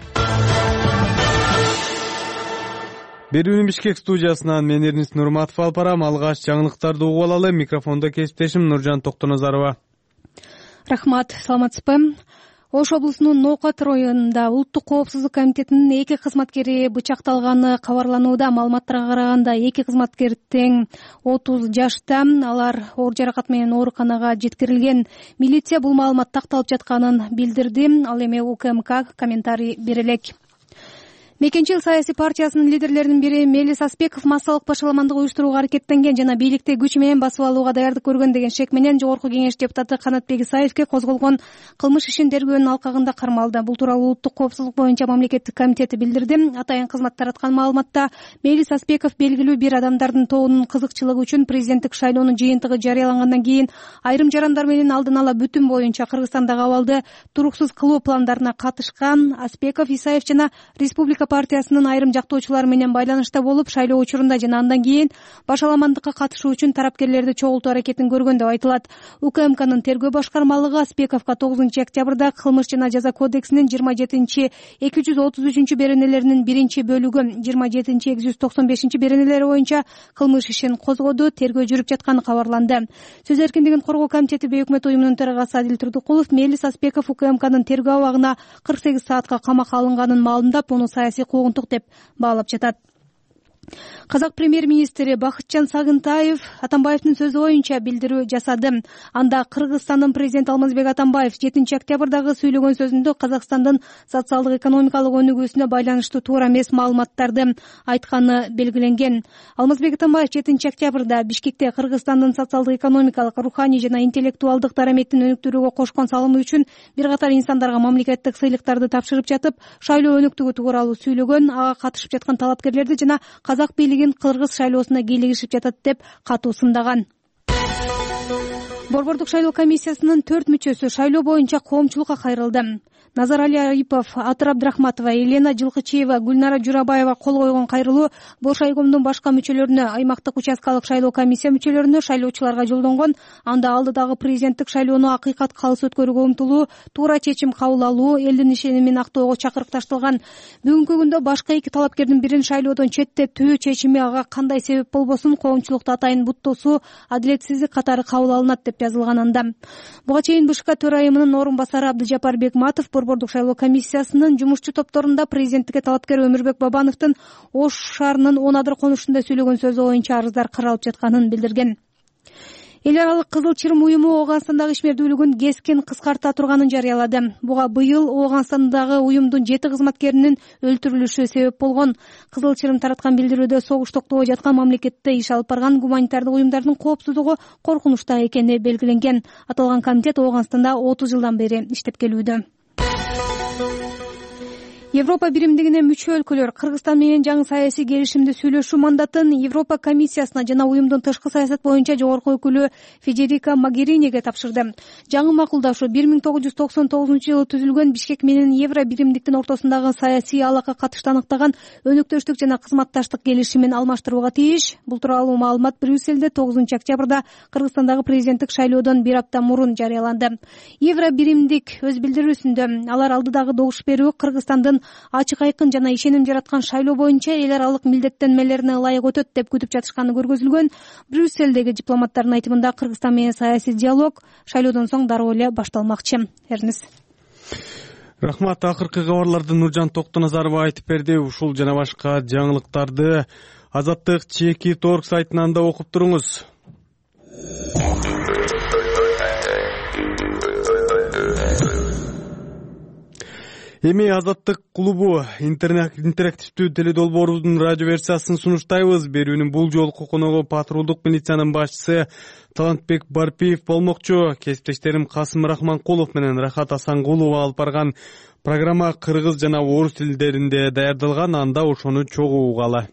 Берүүнү Бишкек студиясынан мен Эрнис Нурматов алып барам. Алгач жаңылыктарды угуп алалы. Микрофондо кесиптешим Нуржан Токтоназарова. Рахмат, саламатсызбы? Ош облусунун Ноокат районунда Улуттук коопсуздук комитетинин эки кызматкери бычакталганы кабарланууда. Маалыматтарга караганда эки кызматкер тең отуз жашта. Алар оор жаракат менен ооруканага жеткирилген. Милиция бул маалымат такталып жатканын билдирди. Ал эми УКМК комментарий бере элек. Мекенчил саясий партиясынын лидерлеринин бири Мелис Аспеков массалык башаламандык уюштурууга аракеттенген жана бийликти күч менен басып алууга даярдык көргөн деген шек менен Жогорку Кеңеш депутаты Канатбек Исаевке козголгон кылмыш ишин тергөөнүн алкагында кармалды. Бул тууралуу Улуттук коопсуздук боюнча мамлекеттик комитети билдирди. Атайын кызмат тараткан маалыматта Мелис Аспеков белгилүү бир адамдардын тобунун кызыкчылыгы үчүн президенттик шайлоонун жыйынтыгы жарыялангандан кийин айрым жарандар менен алдын ала бүтүн боюнча Кыргызстандагы абалды туруксуз кылуу пландарына катышкан. Аспеков Исаев жана Республика партиясынын айрым жактоочулары менен байланышта болуп, шайлоо учурунда жана андан кийин башаламандыкка катышуу үчүн тараптерлерди чогултуу аракетин көргөн деп айтылат. УКМКнын тергөө башкармалыгы Аспековго тогузунчу октябрда кылмыш жана жаза кодексинин жыйырма жетинчи эки жүз отуз үчүнчү беренелеринин биринчи бөлүгү жыйырма жетинчи эки жүз токсон бешинчи беренелери боюнча кылмыш ишин козгоду. Тергөө жүрүп жатканы кабарланды. Сөз эркиндигин коргоо комитети бейөкмөт уюмунун төрагасы Адил Турдукулов Мелис Аспеков УКМКнын тергөө абагына кырк сегиз саатка камакка алынганын маалымдап, муну саясий куугунтук деп баалап жатат. Казак премьер-министри Бакытжан Сагынтаев Атамбаевдин сөзү боюнча билдирүү жасады. Анда Кыргызстандын президенти Алмазбек Атамбаев жетинчи октябрдагы сүйлөгөн сөзүндө Казакстандын социалдык экономикалык өнүгүүсүнө байланыштуу туура эмес маалыматтарды айтканы белгиленген. Алмазбек Атамбаев жетинчи октябрда Бишкекте Кыргызстандын социалдык экономикалык, руханий жана интеллектуалдык дараметтин өнүктүрүүгө кошкон салымы үчүн бир катар инсандарга мамлекеттик сыйлыктарды тапшырып жатып, шайлоо өнүктүгү тууралуу сүйлөгөн, ага катышып жаткан талапкерлерди жана казак бийлигин кыргыз шайлоосуна кийлигишип жатат деп катуу сындаган. Борбордук шайлоо комиссиясынын төрт мүчөсү шайлоо боюнча коомчулукка кайрылды. Назарали Арипов, Атыр Абдрахматова, Елена Жылкычиева, Гүлнара Журабаева кол койгон кайрылуу Бош айкомдун башка мүчөлөрүнө, аймактык участкалык шайлоо комиссия мүчөлөрүнө, шайлоочуларга жолдонгон. Анда алдыдагы президенттик шайлоону акыйкат калыс өткөрүүгө умтулуу, туура чечим кабыл алуу, элдин ишенимин актоого чакырыкташтырылган. Бүгүнкү күндө башка эки талапкердин бирин шайлоодон четтетүү чечими ага кандай себеп болбосун коомчулукта атайын буттосуу, адилетсиздик катары кабыл алынат деп жазылган анда. Буга чейин БШК төрайымынын орун басары Абдыжапар Бекматов Борбордук шайлоо комиссиясынын жумушчу топторунда президенттикке талапкер Өмүрбек Бабановдун Ош шаарынын он адыр конушунда сүйлөгөн сөзү боюнча арыздар каралып жатканын билдирген. Эл аралык Кызыл Чырым уюму Ооганстандагы ишмердүүлүгүн кескин кыскарта турганын жарыялады. Буга быйыл Ооганстандагы уюмдун жети кызматкеринин өлтүрүлүшү себеп болгон. Кызыл Чырым тараткан билдирүүдө согуш токтогой жаткан мамлекетте иш алып барган гуманитардык уюмдардын коопсуздугу коркунучта экени белгиленген. Аталган комитет Ооганстанда отуз жылдан бери иштеп келүүдө. Европа биримдигине мүчө өлкөлөр Кыргызстан менен жаңы саясий келишимди сүйлөшүү мандатын Европа комиссиясына жана уюмдун тышкы саясат боюнча жогорку өкүлү Федерика Могериниге тапшырды. Жаңы макулдашуу бир миң тогуз жүз токсон тогузунчу жылы түзүлгөн Бишкек менен Евро биримдиктин ортосундагы саясий алака катышты аныктаган өнөктөштүк жана кызматташтык келишимин алмаштырууга тийиш. Бул тууралуу маалымат Брюссельде тогузунчу октябрда Кыргызстандагы президенттик шайлоодон бир апта мурун жарыяланды. Евро биримдик өз билдирүүсүндө алар алдыдагы добуш берүү Кыргызстандын ачык айкын жана ишеним жараткан шайлоо боюнча эл аралык милдеттенмелерине ылайык өтөт деп күтүп жатышканы көргөзүлгөн. Брюссельдеги дипломаттардын айтымында Кыргызстан менен саясий диалог шайлоодон соң дароо эле башталмакчы. Эрниз. Рахмат. Акыркы кабарларды Нуржан Токтоназарова айтып берди. Ушул жана башка жаңылыктарды Азаттык чеки точка орг сайтынан да окуп туруңуз. Эми Азаттык клубу интерактивдүү теледолбоорубуздун радио версиясын сунуштайбыз. Берүүнүн бул жолку коногу патрулдук милициянын башчысы Талантбек Барпиев болмокчу. Кесиптештерим Касым Рахманкулов менен Рахат Асангулова алып барган программа кыргыз жана орус тилдеринде даярдалган. Анда ошону чогуу угалы.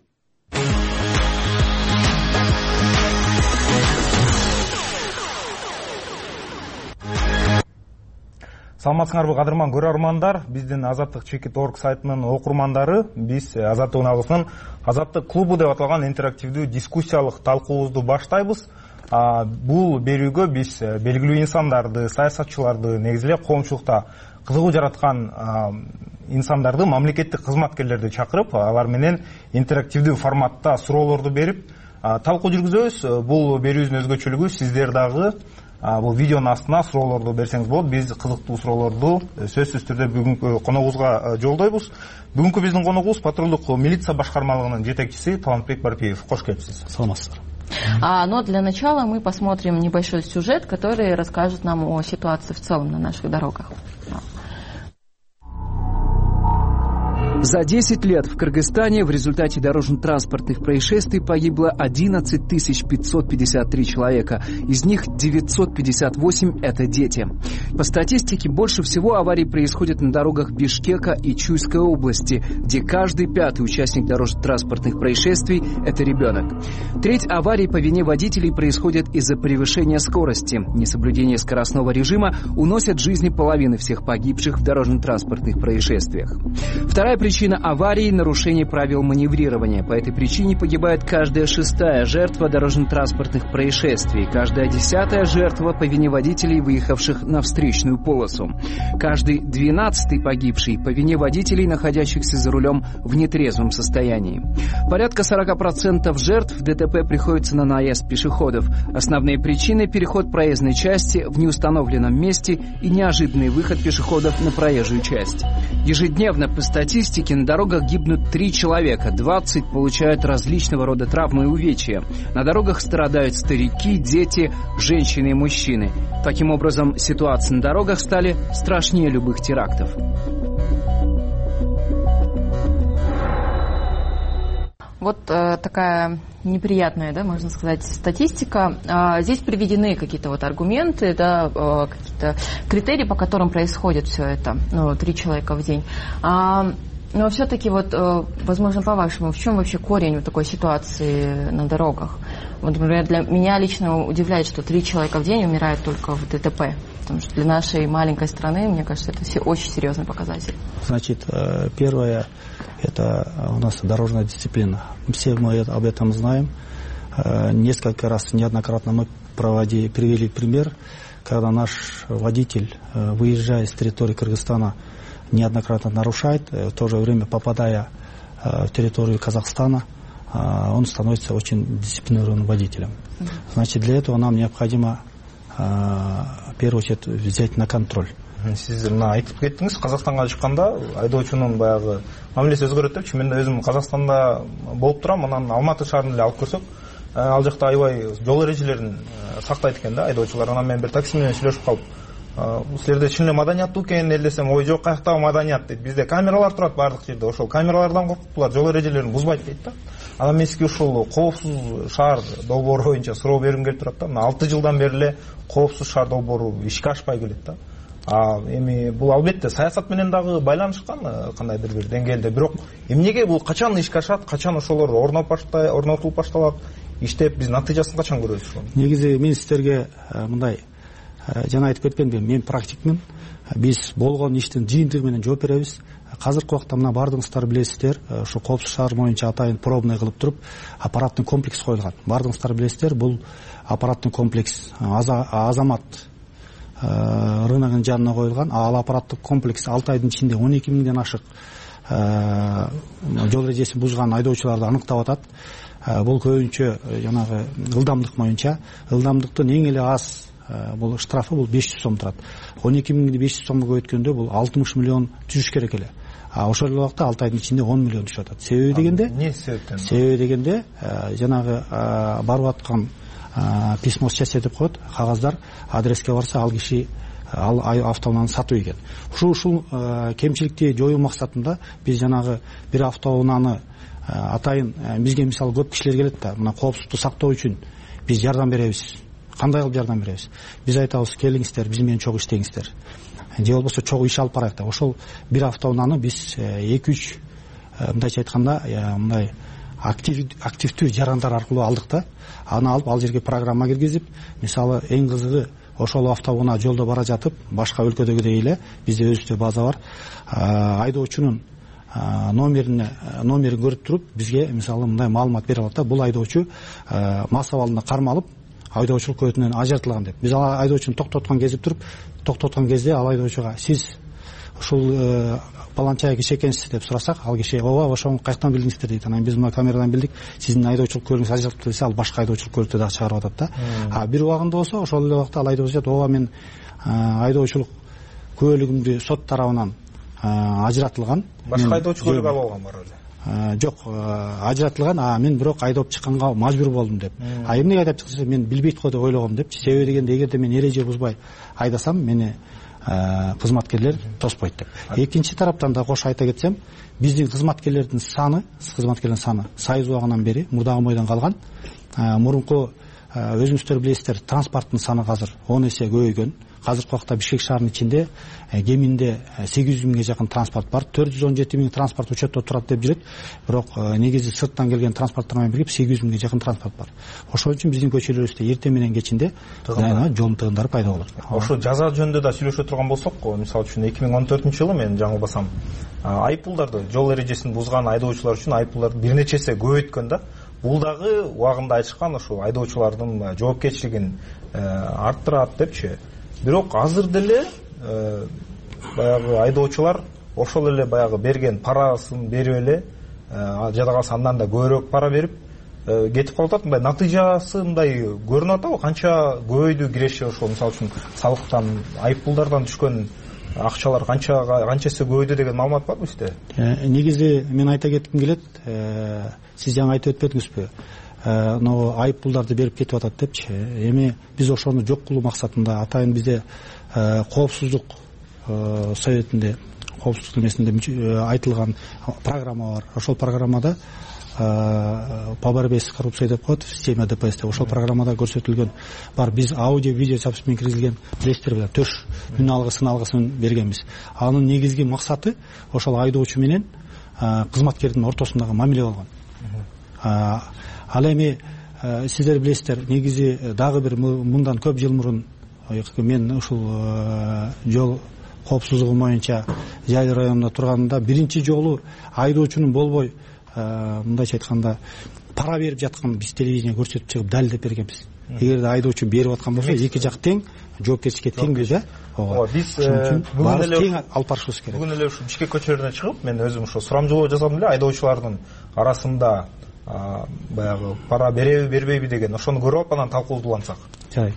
Саламатсыңарбы кадырман көрөрмандар, биздин Азаттык чеки точка орг сайтынын окурмандары, биз Азаттык уналысынын Азаттык клубу деп аталган интерактивдүү дискуссиялык талкуубузду баштайбыз. Бул берүүгө биз белгилүү инсандарды, саясатчыларды, негизи эле коомчулукта кызыгуу жараткан инсандарды, мамлекеттик кызматкерлерди чакырып, алар менен интерактивдүү форматта суроолорду берип, талкуу жүргүзөбүз. Бул берүүбүздүн өзгөчөлүгү сиздер дагы бул видеонун астына суроолорду берсеңиз болот. Биз кызыктуу суроолорду сөзсүз түрдө бүгүнкү коногубузга жолдойбуз. Бүгүнкү биздин коногубуз патрулдук милиция башкармалыгынын жетекчиси Талантбек Барпиев. Кош келипсиз. Саламатсыздар. А, но для начала мы посмотрим небольшой сюжет, который расскажет нам о ситуации в целом на наших дорогах. За десять лет в Кыргызстане в результате дорожно-транспортных происшествий погибло одиннадцать тысяч пятьсот пятьдесят три человека. Из них девятьсот пятьдесят восемь – это дети. По статистике, больше всего аварий происходит на дорогах Бишкека и Чуйской области, где каждый пятый участник дорожно-транспортных происшествий – это ребенок. Треть аварий по вине водителей происходит из-за превышения скорости. Несоблюдение скоростного режима уносит жизни половины всех погибших в дорожно-транспортных происшествиях. Вторая причина Причина аварии – нарушение правил маневрирования. По этой причине погибает каждая шестая жертва дорожно-транспортных происшествий, каждая десятая жертва по вине водителей, выехавших на встречную полосу, каждый двенадцатый погибший по вине водителей, находящихся за рулем в нетрезвом состоянии. Порядка сорок процентов жертв ДТП приходится на наезд пешеходов. Основные причины – переход проездной части в неустановленном месте и неожиданный выход пешеходов на проезжую часть. Ежедневно по статистике на дорогах гибнут три человека, двадцать получают различного рода травмы и увечья. На дорогах страдают старики, дети, женщины и мужчины. Таким образом, ситуации на дорогах стали страшнее любых терактов. Вот э, такая неприятная, да, можно сказать, статистика. А, здесь приведены какие-то вот аргументы, да, э, какие-то критерии, по которым происходит все это. Ну, три человека в день. А, но все-таки вот, э, возможно, по-вашему, в чем вообще корень вот такой ситуации на дорогах? Вот, например, для меня лично удивляет, что три человека в день умирают только в ДТП. Потому что для нашей маленькой страны, мне кажется, это все очень серьезный показатель. Значит, первое, это у нас дорожная дисциплина. Все мы об этом знаем. Несколько раз, неоднократно мы проводили, привели пример, когда наш водитель, выезжая с территории Кыргызстана, неоднократно нарушает, в то же время попадая в территорию Казахстана, он становится очень дисциплинированным водителем. Значит, для этого нам необходимо в первую очередь взять на контроль. Сиз мына айтып кеттиңиз, Казакстанга чыкканда айдоочунун баягы мамилеси өзгөрөт депчи. Мен өзүм Казакстанда болуп турам, анан Алматы шаарында эле алып көрсөк, ал жакта аябай жол эрежелерин сактайт экен да айдоочулар. Анан мен бир такси менен сүйлөшүп калып, силерде чын эле маданияттуу экен эл десем, ой жок, каяктагы маданият дейт. Бизде камералар турат баардык жерде. Ошол камералардан коркуп булар жол эрежелерин бузбайт дейт да. Анан мен сизге ушул коопсуз шаар долбоору боюнча суроо бергим келип турат да. Мына алты жылдан бери эле коопсуз шаар долбоору ишке ашпай келет да. эми бул албетте саясат менен дагы байланышкан кандайдыр бир деңгээлде. Бирок эмнеге бул качан ишке ашат, качан ошолор орнотулуп башталат, иштеп биз натыйжасын качан көрөбүз ошону? Негизи мен сиздерге мындай жана айтып кеткенби, мен практикмин. Биз болгон иштин жыйынтыгы менен жооп беребиз. Азыркы убакта мына бардыгыңыздар билесиздер, ушу коопсуздук шаар боюнча атайын пробный кылып туруп аппараттын комплекс коюлган. Бардыгыңыздар билесиздер, бул аппараттын комплекс Азамат рыногунун жанына коюлган. Ал аппараттык комплекс алты айдын ичинде он эки миңден ашык жол эрежесин бузган айдоочуларды аныктап атат. Бул көбүнчө жанагы ылдамдык боюнча. Ылдамдыктын эң эле аз бул штрафы бул беш жүз сом турат. он эки миңди беш жүз сомго өткөндө бул алтымыш миллион түзүш керек эле. А ошол эле убакта алты айдын ичинде он миллион түшүп атат. Себеби дегенде, эмне себептен? Себеби дегенде жанагы барып аткан письмо счастья деп коет, кагаздар адреске барса ал киши ал автоунааны сатып экен. Ушул ушул кемчиликти жоюу максатында биз жанагы бир автоунааны атайын бизге мисалы көп кишилер келет да, мына коопсуздукту сактоо үчүн биз жардам беребиз. Кандай кылып жардам беребиз? Биз айтабыз, келиңиздер, биз менен чогуу иштеңиздер. Же болбосо чогуу иш алып барайык деп. Ошол бир автоунааны биз эки үч мындайча айтканда мындай активдүү жарандар аркылуу алдык да. Аны алып ал жерге программа киргизип, мисалы эң кызыгы ошол автоунаа жолдо бара жатып, башка өлкөдөгүдөй эле бизде өзүбүздө база бар. Айдоочунун номерин номерин көрүп туруп бизге мисалы мындай маалымат берип алат да, бул айдоочу мас абалында кармалып айдоочулук көтүнөн ажыратылган деп. Биз ал айдоочуну токтоткон кезип туруп, токтоткон кезде ал айдоочуга сиз ушул паланча киши экенсиз деп сурасак, ал киши ооба ошону каяктан билдиңиздер дейт. Анан биз мына камерадан билдик, сиздин айдоочулук көлүгүңүз ажыралып десе, ал башка айдоочулук көлүктү дагы чыгарып атат да. А бир убагында болсо ошол эле убакта ал айдоочу айтат, ооба мен айдоочулук көлүгүмдү сот тарабынан ажыратылган. Башка айдоочу көлүк алып алган бар эле. Жок, ажыратылган, а мен бирок айдап чыкканга мажбур болдум деп. А эмнеге айдап чыкса, мен билбейт го деп ойлогом деп. Себеби дегенде, эгерде мен эреже бузбай айдасам, мени кызматкерлер тоспойт деп. Экинчи тараптан да кош айта кетсем, биздин кызматкерлердин саны, кызматкерлердин саны сайыз убагынан бери мурдагы бойдон калган. Мурунку өзүңүздөр билесиздер, транспорттун саны азыр он эсе көбөйгөн. Азыркы убакта Бишкек шаарынын ичинде кеминде сегиз жүз миңге жакын транспорт бар. төрт жүз он жети миң транспорт учетто турат деп жүрөт. Бирок негизи сырттан келген транспорттор менен бирге сегиз жүз миңге жакын транспорт бар. Ошол үчүн биздин көчөлөрүбүздө эртең менен кечинде жол тыгындары пайда болот. Ошо жаза жөнүндө да сүйлөшө турган болсок, мисалы үчүн эки миң он төртүнчү жылы мен жаңылбасам, айыппулдарды, жол эрежесин бузган айдоочулар үчүн айыппулдар бир нече эсе көбөйткөн да. Бул дагы убагында айтышкан, ошо айдоочулардын жоопкерчилигин арттырат депчи. Бирок азыр деле баягы айдоочулар ошол эле баягы берген парасын берип эле, жада калса андан да көбүрөөк пара берип кетип калып атат. Мындай натыйжасы мындай көрүнүп атабы? Канча көбөйдү киреши ошол, мисалы үчүн салыктан, айыппулдардан түшкөн акчалар канча канчасы көбөйдү деген маалымат барбы сизде? Негизи мен айта кетким келет, сиз жаңы айтып өтпөдүңүзбү? Но айыппулдарды берип кетип атат депчи. Эми биз ошону жок кылуу максатында атайын бизде коопсуздук советинде, коопсуздук эмесинде айтылган программа бар. Ошол программада по борьбе с коррупцией деп коет, система ДПС деп. Ошол программада көрсөтүлгөн бар. Биз аудио видео запись менен киргизилген билесиздер беле, төш үн алгысын алгысын бергенбиз. Анын негизги максаты ошол айдоочу менен кызматкердин ортосундагы мамиле болгон. Ал эми сиздер билесиздер, негизи дагы бир мындан көп жыл мурун мен ушул жол коопсуздугу боюнча Жайыл районунда турганда биринчи жолу айдоочунун болбой, мындайча айтканда, пара берип жаткан биз телевидение көрсөтүп чыгып далилдеп бергенбиз. Эгерде айдоочу берип аткан болсо, эки жак тең, жоопкерчиликке теңбиз да. Ооба, биз бүгүн эле тең алып барышыбыз керек. Бүгүн эле ушу Бишкек көчөлөрүнө чыгып, мен өзүм ушу сурамжылоо жасадым эле, айдоочулардын арасында баягы пара береби бербейби деген ошону көрүп алып анан талкуулуулансак. Жарайт.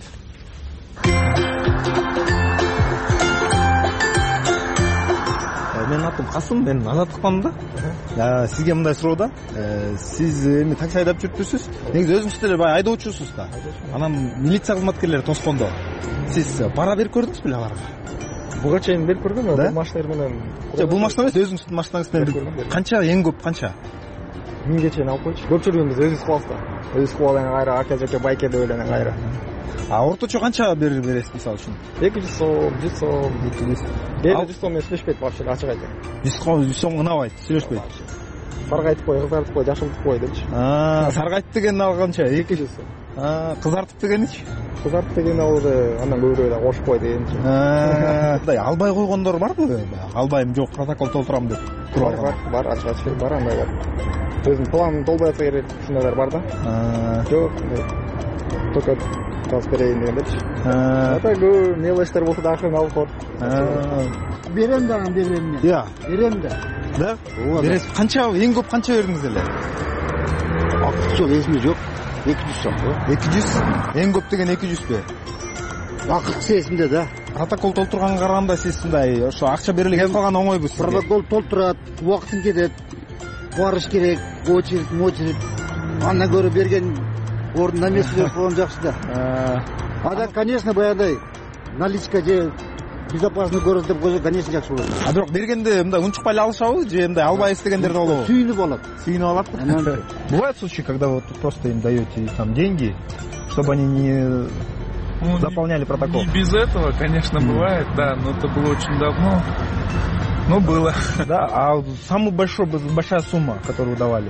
Менин атым Касым, мен Азаттыктамын да. Сизге мындай суроо да. Сиз эми такси айдап жүрүпсүз. Негизи өзүңүз деле бай айдоочусуз да. Анан милиция кызматкерлери тоскондо сиз пара берип көрдүңүз беле аларга? Буга чейин берип көргөм, бул машиналар менен. Жок, бул машина эмес, өзүңүздүн машинаңыз менен. Канча, эң көп канча? Миңге чейин алып койчу. Көпчүлүгүн биз өзүбүз кылабыз да. Өзүбүз кылып алайын кайра, ака жаке байке деп эле кайра. А орточо канча бересиз мисалы үчүн? эки жүз сом, жүз сом, эки жүз. Эми жүз сом менен сүйлөшпөйт вообще, ачык айтайын. жүз сом унабайт, сүйлөшпөйт. Саргайтып кой, кызартып кой, жашылтып кой депчи. Саргайтып дегенин алганча эки жүз сом. Кызартып дегеничи? Кызартып деген ал уже андан көбүрөөк да кошуп кой дегенчи. Мындай албай койгондор барбы? Албайм жок, протокол толтурам деп. Бар, бар, бар, ачык ачык бар, андай бар. Өзүнүн планын толбой атса керек, ушундайлар бар да. Жок, только газ берейин деген депчи. Ата көп мелочтор болсо да акырын алып кой. Берем дагы, берем мен. Иә. Берем да. Да? Бересиз. Канча, эң көп канча бердиңиз эле? Акча эсимде жок. эки жүз сом. эки жүз? Эң көп деген эки жүзбү? Акчасы эсимде да. Протокол толтурганга караганда сиз мындай ошо акча берилип кетип калган оңойбу сизге? Протокол толтурат, убактын кетет. Барыш керек, очередь, очередь. Андан көрө берген ордунда эмес берип койгон жакшы да. А да, конечно, баягыдай наличка же безопасный город деп койсо, конечно, жакшы болот. А бирок бергенде мындай унчукпай эле алышабы же мындай албайбыз дегендер да болобу? Сүйүнүп алат. Сүйүнүп алат. Бывают случаи, когда вот просто им даете там деньги, чтобы они не заполняли протокол? Не без этого, конечно, бывает, да, но это было очень давно. Ну, было. Да, а самая большая, большая сумма, которую давали?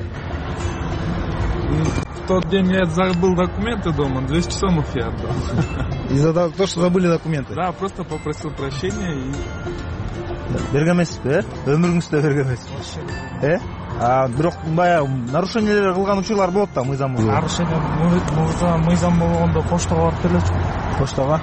В тот день я забыл документы дома, двести сомов я отдал. Из-за того, что забыли документы? Да, просто попросил прощения и... Берген эмеспи, э? Өмүрүңүздө берген эмеспи? Э? А бирок баягы нарушениелер кылган учурлар болот да, мыйзам болгондо. Нарушение мыйзам болгондо поштага барып берилчү. Поштага?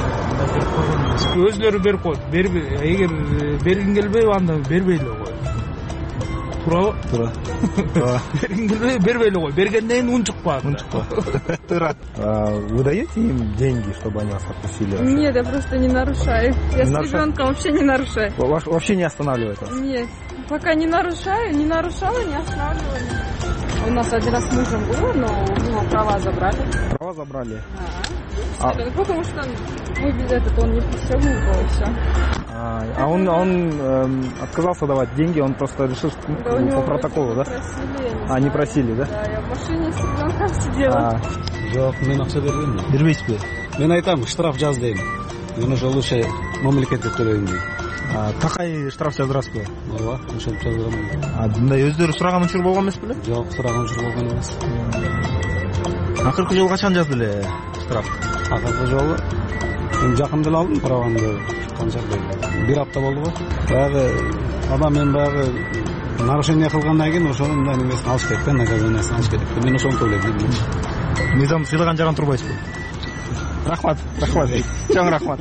Өзлөрү берип коет. Эгер бергиң келбей, анда бербей эле кой. Туурабы? Туура. Бергиң келбей, бербей эле кой. Бергенден кийин унчукпа. Унчукпа. Туура. Вы даете им деньги, чтобы они вас отпустили? Нет, я просто не нарушаю. Я с ребенком вообще не нарушаю. Вообще не останавливает вас? Нет. Пока не нарушаю, не нарушала, не останавливала. У нас один раз с мужем было, но у него права забрали. Права забрали? А, а... потому что мы без этого, он не пристегнул было, и все. А, а он, он э, отказался давать деньги, он просто решил, что да, по, по протоколу, да? Просили, не а, не просили, да? Да, я в машине с ребенком сидела. Жок, мен акча бербейм. Бербейсизби? Мен айтам, штраф жаз дейм. Мен уже лучше мамлекетке төлөйм дейм. Такай штраф жаздырасызбы? Ооба, ошентип жаздырам. А мындай өздөрү сураган учур болгон эмес беле? Жок, сураган учур болгон эмес. Акыркы жолу качан жазды эле штраф? Акыркы жолу мен жакында эле алдым правамды. Канча бир апта болду го. Баягы адам мен баягы нарушение кылгандан кийин ошонун мындай немесин алыш керек да, наказаниясын алыш керек. Мен ошону ойлойм. Мыйзам сыйлаган жаган турбайсызбы? Рахмат, рахмат. Чоң рахмат.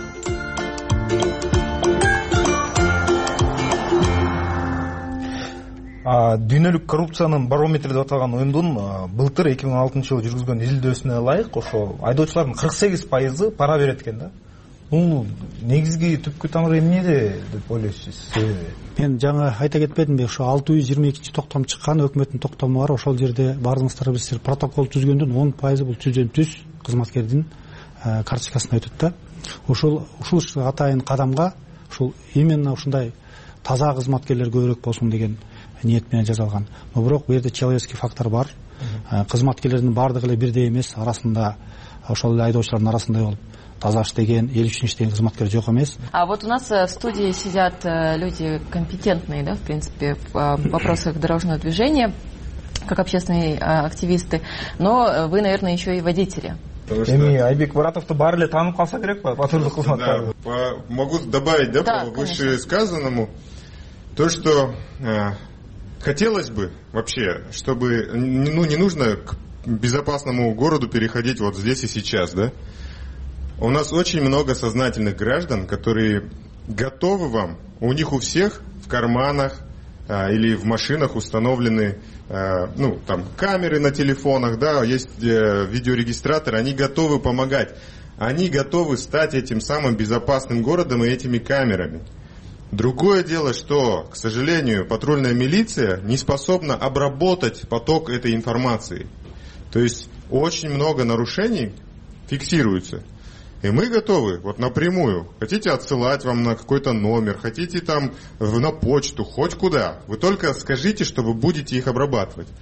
Дүйнөлүк коррупциянын барометри деп аталган оюндун былтыр эки миң он алтынчы жылы жүргүзгөн изилдөөсүнө ылайык ошо айдоочулардын кырк сегиз пайызы пара берет экен да. Бул негизги түпкү тамыры эмнеде деп ойлойсуз? Мен жаңа айта кетпедимби, ошо алты жүз жыйырма экинчи токтом чыккан, өкмөттүн токтому бар, ошол жерде бардыңыздар билесиздер, протокол түзгөндүн он пайызы бул түздөн түз кызматкердин карточкасына өтөт да. Ошол ушул атайын кадамга ушул именно ушундай таза кызматкерлер көбүрөөк болсун деген ниет менен жасалган. Но бирок бул жерде человеческий фактор бар. Кызматкерлердин баардыгы эле бирдей эмес, арасында ошол эле айдоочулардын арасында болуп таза иштеген, эл үчүн иштеген кызматкер жок эмес. А вот у нас в студии сидят люди компетентные, да, в принципе, в вопросах дорожного движения, как общественные активисты, но вы, наверное, еще и водители. Эми Айбек Баратовду баары эле таанып калса керек па, патрулдук кызматтарды? Могу добавить, да, по вышесказанному, то, что э, хотелось бы вообще, чтобы, ну, не нужно к безопасному городу переходить вот здесь и сейчас, да. У нас очень много сознательных граждан, которые готовы вам, у них у всех в карманах э, или в машинах установлены, э, ну, там, камеры на телефонах, да, есть э, видеорегистраторы, они готовы помогать, они готовы стать этим самым безопасным городом и этими камерами. Другое дело, что, к сожалению, патрульная милиция не способна обработать поток этой информации. То есть очень много нарушений фиксируется. И мы готовы вот напрямую. Хотите отсылать вам на какой-то номер, хотите там на почту, хоть куда. Вы только скажите, что вы будете их обрабатывать.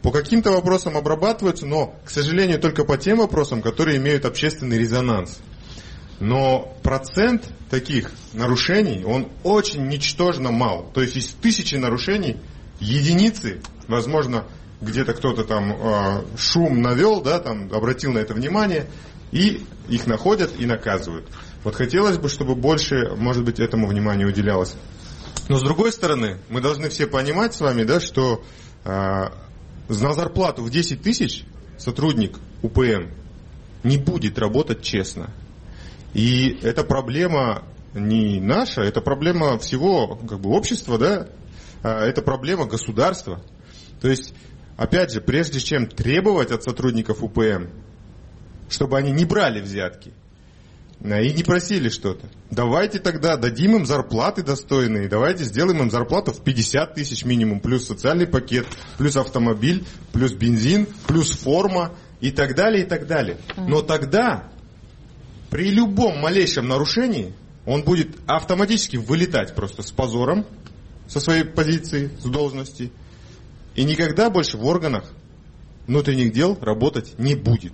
по каким-то вопросам обрабатываются, но, к сожалению, только по тем вопросам, которые имеют общественный резонанс. Но процент таких нарушений, он очень ничтожно мал. То есть из тысячи нарушений единицы, возможно, где-то кто-то там э, шум навел, да, там обратил на это внимание, и их находят и наказывают. Вот хотелось бы, чтобы больше, может быть, этому вниманию уделялось. Но с другой стороны, мы должны все понимать с вами, да, что э, на зарплату в десять тысяч сотрудник УПМ не будет работать честно. И эта проблема не наша, это проблема всего как бы, общества, да? Это проблема государства. То есть, опять же, прежде чем требовать от сотрудников УПМ, чтобы они не брали взятки и не просили что-то, давайте тогда дадим им зарплаты достойные, давайте сделаем им зарплату в пятьдесят тысяч минимум, плюс социальный пакет, плюс автомобиль, плюс бензин, плюс форма и так далее, и так далее. Но тогда... При любом малейшем нарушении он будет автоматически вылетать просто с позором со своей позиции, с должности. И никогда больше в органах внутренних дел работать не будет.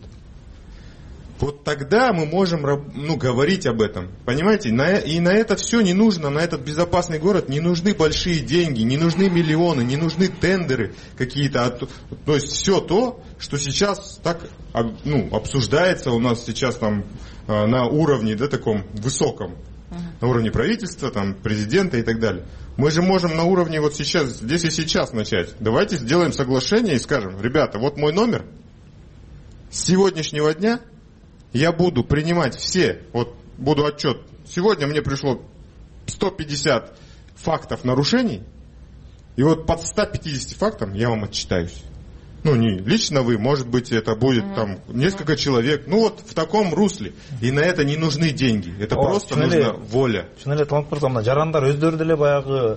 Вот тогда мы можем ну, говорить об этом. Понимаете? И на это все не нужно, на этот безопасный город не нужны большие деньги, не нужны миллионы, не нужны тендеры какие-то. То есть все то, что сейчас так ну, обсуждается у нас сейчас там на уровне, да, таком высоком, uh-huh. на уровне правительства, там, президента и так далее. Мы же можем на уровне вот сейчас, здесь и сейчас начать. Давайте сделаем соглашение и скажем, ребята, вот мой номер, с сегодняшнего дня я буду принимать все, вот буду отчет, сегодня мне пришло сто пятьдесят фактов нарушений, и вот под ста пятидесятью фактам я вам отчитаюсь. Ну, не лично вы, может быть, это будет mm-hmm. там несколько человек. Ну, вот в таком русле. И на это не нужны деньги. Это О, просто нужна воля. Шын эле талант мырза, мына жарандар өздөрү деле баягы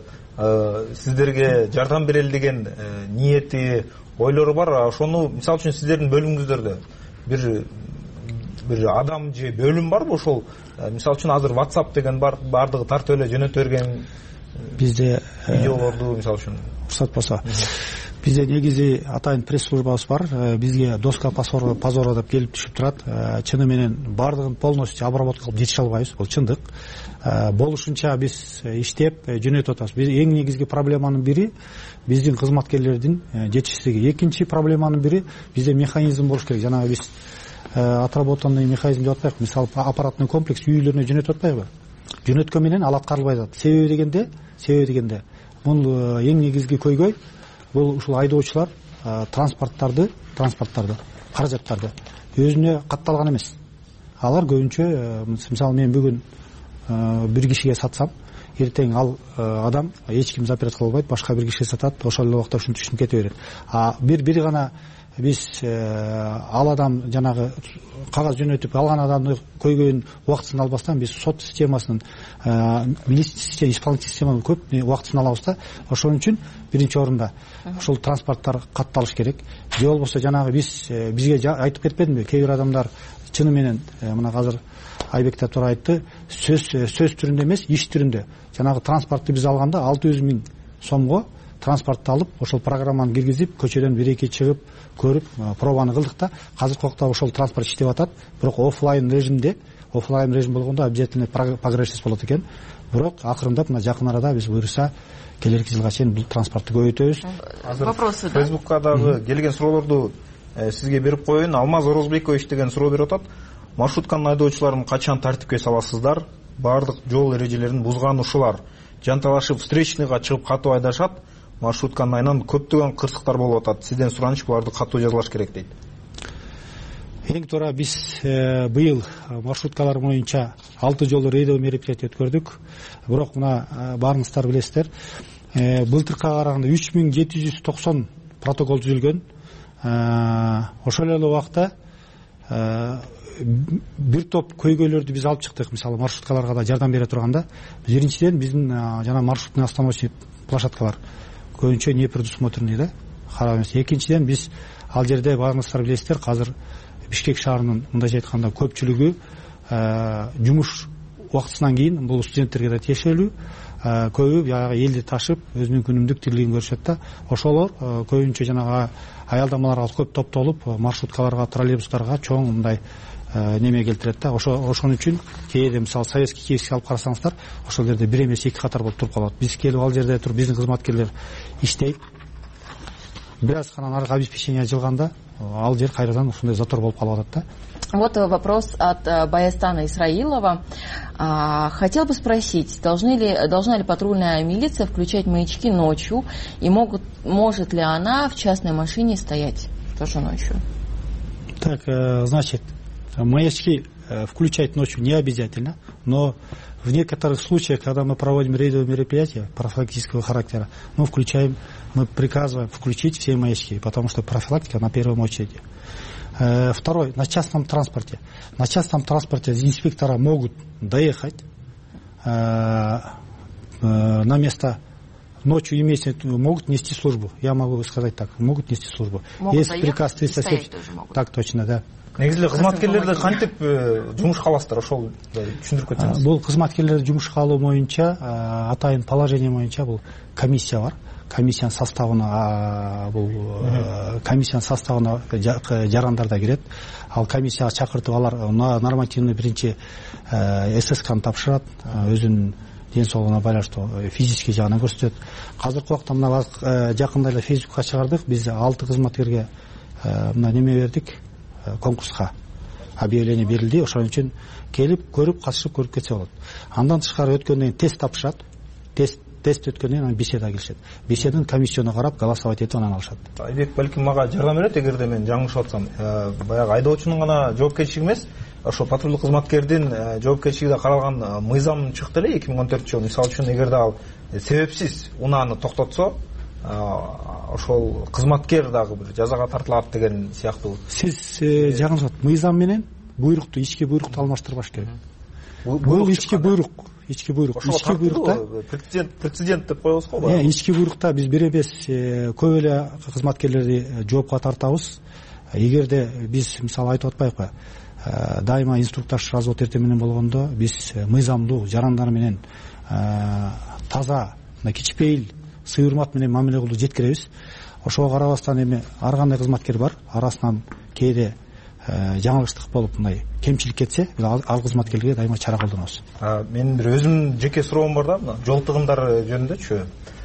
сиздерге жардам берели деген ниети, ойлору бар. Ошону, мисалы үчүн, сиздердин бөлүмүңүздөрдө бир бир адам же бөлүм барбы ошол? Мисалы үчүн азыр WhatsApp деген бар, бардыгы тартып эле жөнөтө берген бизде видеолорду, мисалы үчүн. Уруксат болсо. Бизде негизи атайын пресс-службабыз бар. Бизге доска позора деп келип түшүп турат. Чыны менен бардыгын полностью обработка кылып жетише албайбыз. Бул чындык. Болушунча биз иштеп жөнөтүп атабыз. Биз эң негизги проблеманын бири биздин кызматкерлердин жетишсиздиги. Экинчи проблеманын бири бизде механизм болуш керек. Жанагы биз отработанный механизм деп атпайбы. Мисалы аппаратный комплекс үй-үйлөрүнө жөнөтүп атпайбы? Жөнөткөн менен алат каралбай атат. Себеби дегенде, себеби дегенде бул эң негизги көйгөй бул ушул айдоочулар транспорттарды, транспорттарды, каражаттарды өзүнө катталган эмес. Алар көбүнчө, мисалы мен бүгүн бир кишиге сатсам, эртең ал адам эч ким запрет кыла албайт, башка бир кишиге сатат, ошол эле убакта ушинтип ушинтип кете берет. А бир бир гана биз ал адам жанагы кагаз жөнөтүп алган адамдын көйгөйүн убактысын албастан биз сот системасынын милиция исполнительный системанын көп убактысын алабыз да. Ошон үчүн биринчи орунда ушул транспорттар катталыш керек. Же болбосо жанагы биз бизге айтып кетпедимби, кээ бир адамдар чыны менен мына азыр Айбек да туура айтты, сөз сөз түрүндө эмес, иш түрүндө. Жанагы транспортты биз алганда алты жүз миң сомго транспортты алып, ошол программаны киргизип, көчөдөн бир эки чыгып, көрүп, пробаны кылдык да. Азыркы убакта ошол транспорт иштеп атат, бирок офлайн режимде, офлайн режим болгондо обязательно погрешность болот экен. Бирок акырындап мына жакын арада биз буюрса келерки жылга чейин бул транспортты көбөйтөбүз. Вопросы, да? Фейсбукка дагы келген суроолорду сизге берип коеюн. Алмаз Орозбекович деген суроо берип атат. Маршрутканын айдоочуларын качан тартипке саласыздар? Бардык жол эрежелерин бузгануучулар жанталашып встречныйга чыгып катуу айдашат. Маршрутканын айынан көптөгөн кырсыктар болуп атат. Сизден сураныч буларды катуу жазалаш керек дейт. Эң туура биз быйыл маршруткалар боюнча алты жолу рейдөө мероприятие өткөрдүк. Бирок мына баарыңыздар билесиздер, былтыркыга караганда үч миң жети жүз токсон протокол түзүлгөн. Ошол эле убакта бир топ көйгөйлөрдү биз алып чыктык. Мисалы маршруткаларга да жардам бере турганда, биринчиден биздин жана маршрутный остановочный площадкалар көбүнчө не предусмотренный да, карап эмес. Экинчиден биз ал жерде баарыңыздар билесиздер, азыр Бишкек шаарынын мындайча айтканда көпчүлүгү жумуш убактысынан кийин бул студенттерге да тиешелүү, көбү баягы элди ташып өзүнүн күнүмдүк тирлигин көрүшөт да. Ошолор көбүнчө жанагы аялдамаларга көп топтолуп, маршруткаларга, троллейбустарга чоң мындай неме келтирет да. Ошо ошон үчүн кээде мисалы советский Киевский алып карасаңыздар, ошол жерде бир эмес эки катар болуп туруп калат. Биз келип ал жерде туруп биздин кызматкерлер иштейт. Бир аз гана наркы обеспечение жылганда ал жер кайрадан ушундай затор болуп калып атат да. Вот вопрос от Баястана Исраилова. Хотел бы спросить, должны ли, должна ли патрульная милиция включать маячки ночью, и могут, может ли она в частной машине стоять тоже ночью? Так, значит, маячки включать ночью не обязательно, но в некоторых случаях, когда мы проводим рейдовые мероприятия профилактического характера, мы включаем, мы приказываем включить все маячки, потому что профилактика на первом очереди. Второй, на частном транспорте. На частном транспорте инспектора могут доехать на место ночью, имеется, могут нести службу. Я могу сказать так, могут нести службу. Могут есть приказ триста семьдесят. Так точно, да. Негизинде кызматкерлерди кантип жумушка аласыздар, ошол түшүндүрүп кетсеңиз. Бул кызматкерлерди жумушка алуу боюнча атайын положение боюнча бул комиссия бар. Комиссиянын составына бул комиссиянын составына жарандар да кирет. Ал комиссияга чакыртып алар нормативный биринчи ССКны тапшырат, өзүнүн ден соолугуна байланыштуу физический жагынан көрсөтөт. Азыркы убакта мына жакында эле Фейсбукка чыгардык. Биз алты кызматкерге мына неме бердик, конкурска объявление берилди. Ошон үчүн келип көрүп, катышып көрүп кетсе болот. Андан тышкары өткөндөн кийин тест тапшырат. Тест тест өткөндөн кийин беседа келишет. Беседаны комиссияны карап, голосовать этип анан алышат. Айбек балким мага жардам берет, эгерде мен жаңылышып атсам. Баягы айдоочунун гана жоопкерчилиги эмес, ошо патрулдук кызматкердин жоопкерчилиги да каралган мыйзам чыкты эле эки миң он төртүнчү жылы. Мисалы үчүн эгерде ал себепсиз унааны токтотсо, ошол кызматкер дагы бир жазага тартылат деген сыяктуу. Сиз жаңылышып, мыйзам менен буйрукту, ички буйрукту алмаштырбаш керек. Бул ички буйрук, ички буйрук, ички буйрукта прецедент прецедент деп коебуз го. Э, ички буйрукта биз бир эмес көп эле кызматкерлерди жоопко тартабыз. Эгерде биз мисалы айтып атпайбы, дайыма инструктаж развод эрте менен болгондо биз мыйзамдуу жарандар менен таза, кичпейил, сый урмат менен мамиле кылууну жеткиребиз. Ошого карабастан эми ар кандай кызматкер бар, арасынан кээде жаңылыштык болуп мындай кемчилик кетсе, ал кызматкерге дайыма чара колдонобуз. Менин бир өзүмдүн жеке суроом бар да, мына жол тыгындар жөнүндөчү.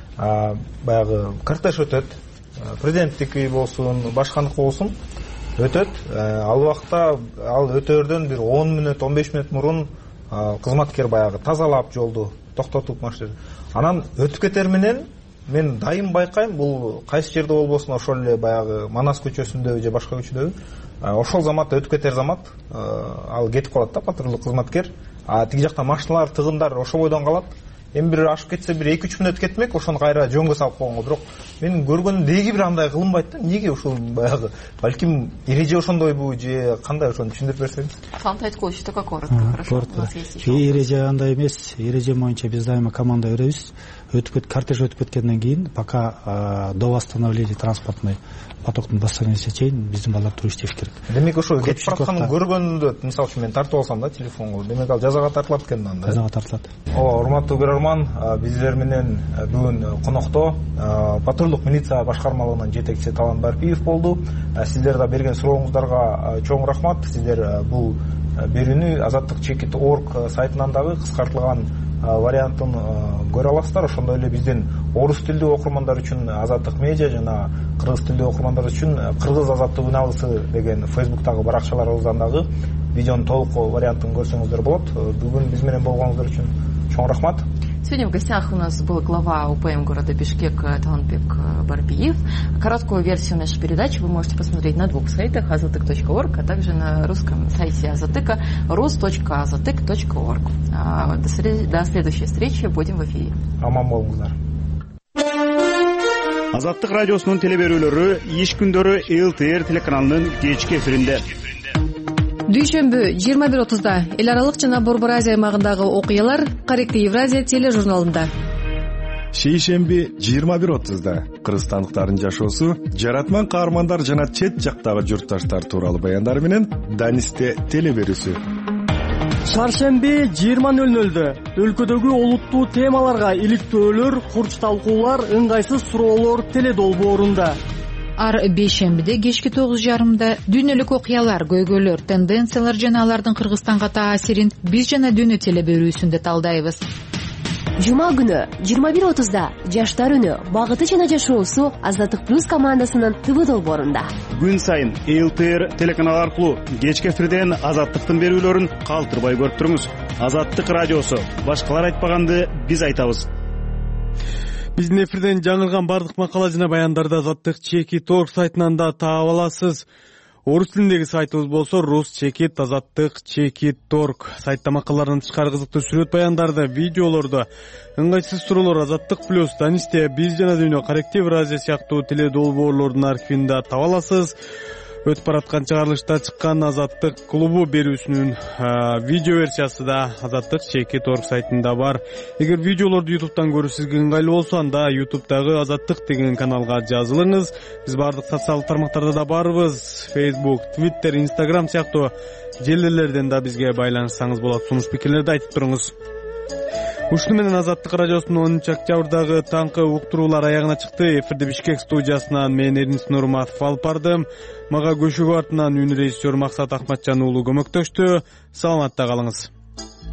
Баягы кортеж өтөт, президенттики болсун, башкандыкы болсун, өтөт. Ал убакта ал өтөөрдөн бир он мүнөт, он беш мүнөт мурун кызматкер баягы тазалап жолду, токтотуп машина. Анан өтүп кетер менен мен дайым байкайм, бул кайсы жерде болбосун, ошол эле баягы Манас көчөсүндө же башка көчөдө ошол заматта өтүп кетер замат ал кетип калат да, патрулдук кызматкер. А тиги жакта машиналар, тыгындар ошо бойдон калат. Эми бир ашып кетсе бир эки үч мүнөт кетмек, ошону кайра жөнгө салып койгонго. Бирок мен көргөнүм деги бир андай кылынбайт да. Эмнеге ошол баягы балким эреже ошондойбу же кандай, ошону түшүндүрүп берсеңиз. Фант Айткулович, только коротко, хорошо. Эреже андай эмес, эреже боюнча биз дайыма команда беребиз. Өтүп кет, кортеж өтүп кеткенден кийин пока до восстановления транспортной потоктун бассанына чейин биздин балдар туруп иштеш керек. Демек ошо кетип баратканын көргөндө, мисалы үчүн мен тартып алсам да телефонго, демек ал жазага тартылат экен анда. Жазага тартылат. Ооба, урматтуу көрөрман, биздер менен бүгүн конокто патрулдук милиция башкармалыгынын жетекчиси Талант Барпиев болду. Сиздер да берген сурооңуздарга чоң рахмат. Сиздер бул берүүнү азаттык чекит точка орг сайтынан дагы кыскартылган вариантын көрө аласыздар. Ошондой эле биздин орус тилдүү окурмандар үчүн азаттык медиа жана кыргыз тилдүү окурмандар үчүн кыргыз азаттык үналысы деген фейсбуктагы баракчаларыбыздан дагы видеонун толук вариантын көрсөңүздөр болот. Бүгүн биз менен болгонуңуздар үчүн чоң рахмат. Сегодня в гостях у нас был глава УПМ города Бишкек Талантбек Барпиев. Короткую версию нашей передачи вы можете посмотреть на двух сайтах азаттык точка орг, а также на русском сайте азаттыка рус точка азаттык точка орг. До следующей встречи, будем в эфире. Аман болуңуздар. Азаттык радиосунун телеберүүлөрү иш күндөрү эл тэ эр телеканалынын кечки эфиринде. Дүйшөмбү жыйырма бир отузда эл аралык жана Борбор Азия аймагындагы окуялар Корректный Евразия тележурналында. Шейшемби жыйырма бир отузда кыргызстандыктардын жашоосу, жаратман каармандар жана чет жактагы журтташтар тууралуу баяндар менен Данисте телеберүүсү. Чаршемби жыйырма нөл нөлдө өлкөдөгү олуттуу темаларга иликтөөлөр, курч талкуулар, ыңгайсыз суроолор теле долбоорунда. Ар бейшембиде кечки тогуз жарымда дүйнөлүк окуялар, көйгөйлөр, тенденциялар жана алардын Кыргызстанга таасирин биз жана дүйнө теле берүүсүндө талдайбыз. Жума күнү жыйырма бир отузда Жаштар үнү багыты жана жашоосу Азаттык плюс командасынын ТВ долбоорунда. Күн сайын эл тэ эр телеканалы аркылуу кечки эфирден Азаттыктын берүүлөрүн калтырбай көрүп туруңуз. Азаттык радиосу. Башкалар айтпаганды биз айтабыз. Биздин эфирден жаңырган бардык макала жана баяндарды Азаттык чекит точка орг сайтынан да таап аласыз. Орус тилиндеги сайтыбыз болсо рус чекит азаттык чекит точка орг. Сайтта макалалардан тышкары кызыктуу сүрөт баяндарды, видеолорду, ыңгайсыз суроолор Азаттык плюс, Данисте, биз жана дүйнө, Корректив радио сыяктуу теле долбоорлордун архивинде таба аласыз. Өтүп бараткан чыгарылышта чыккан Азаттык клубу берүүсүнүн видео версиясы да Азаттык чекит точка орг сайтында бар. Эгер видеолорду ютубтан көрүү сизге ыңгайлуу болсо, анда ютубтагы Азаттык деген каналга жазылыңыз. Биз бардык социалдык тармактарда да барбыз. Facebook, Twitter, Instagram сыяктуу желилерден да бизге байланышсаңыз болот. Сунуш пикирлерди айтып туруңуз. Ушуну менен Азаттык радиосунун онунчу октябрдагы таңкы уктуруулар аягына чыкты. Эфирде Бишкек студиясынан мен Эринс Нурматов алып бардым. Мага көшөгө артынан үн режиссер Максат Акматжан уулу көмөктөштү. Саламатта калыңыз.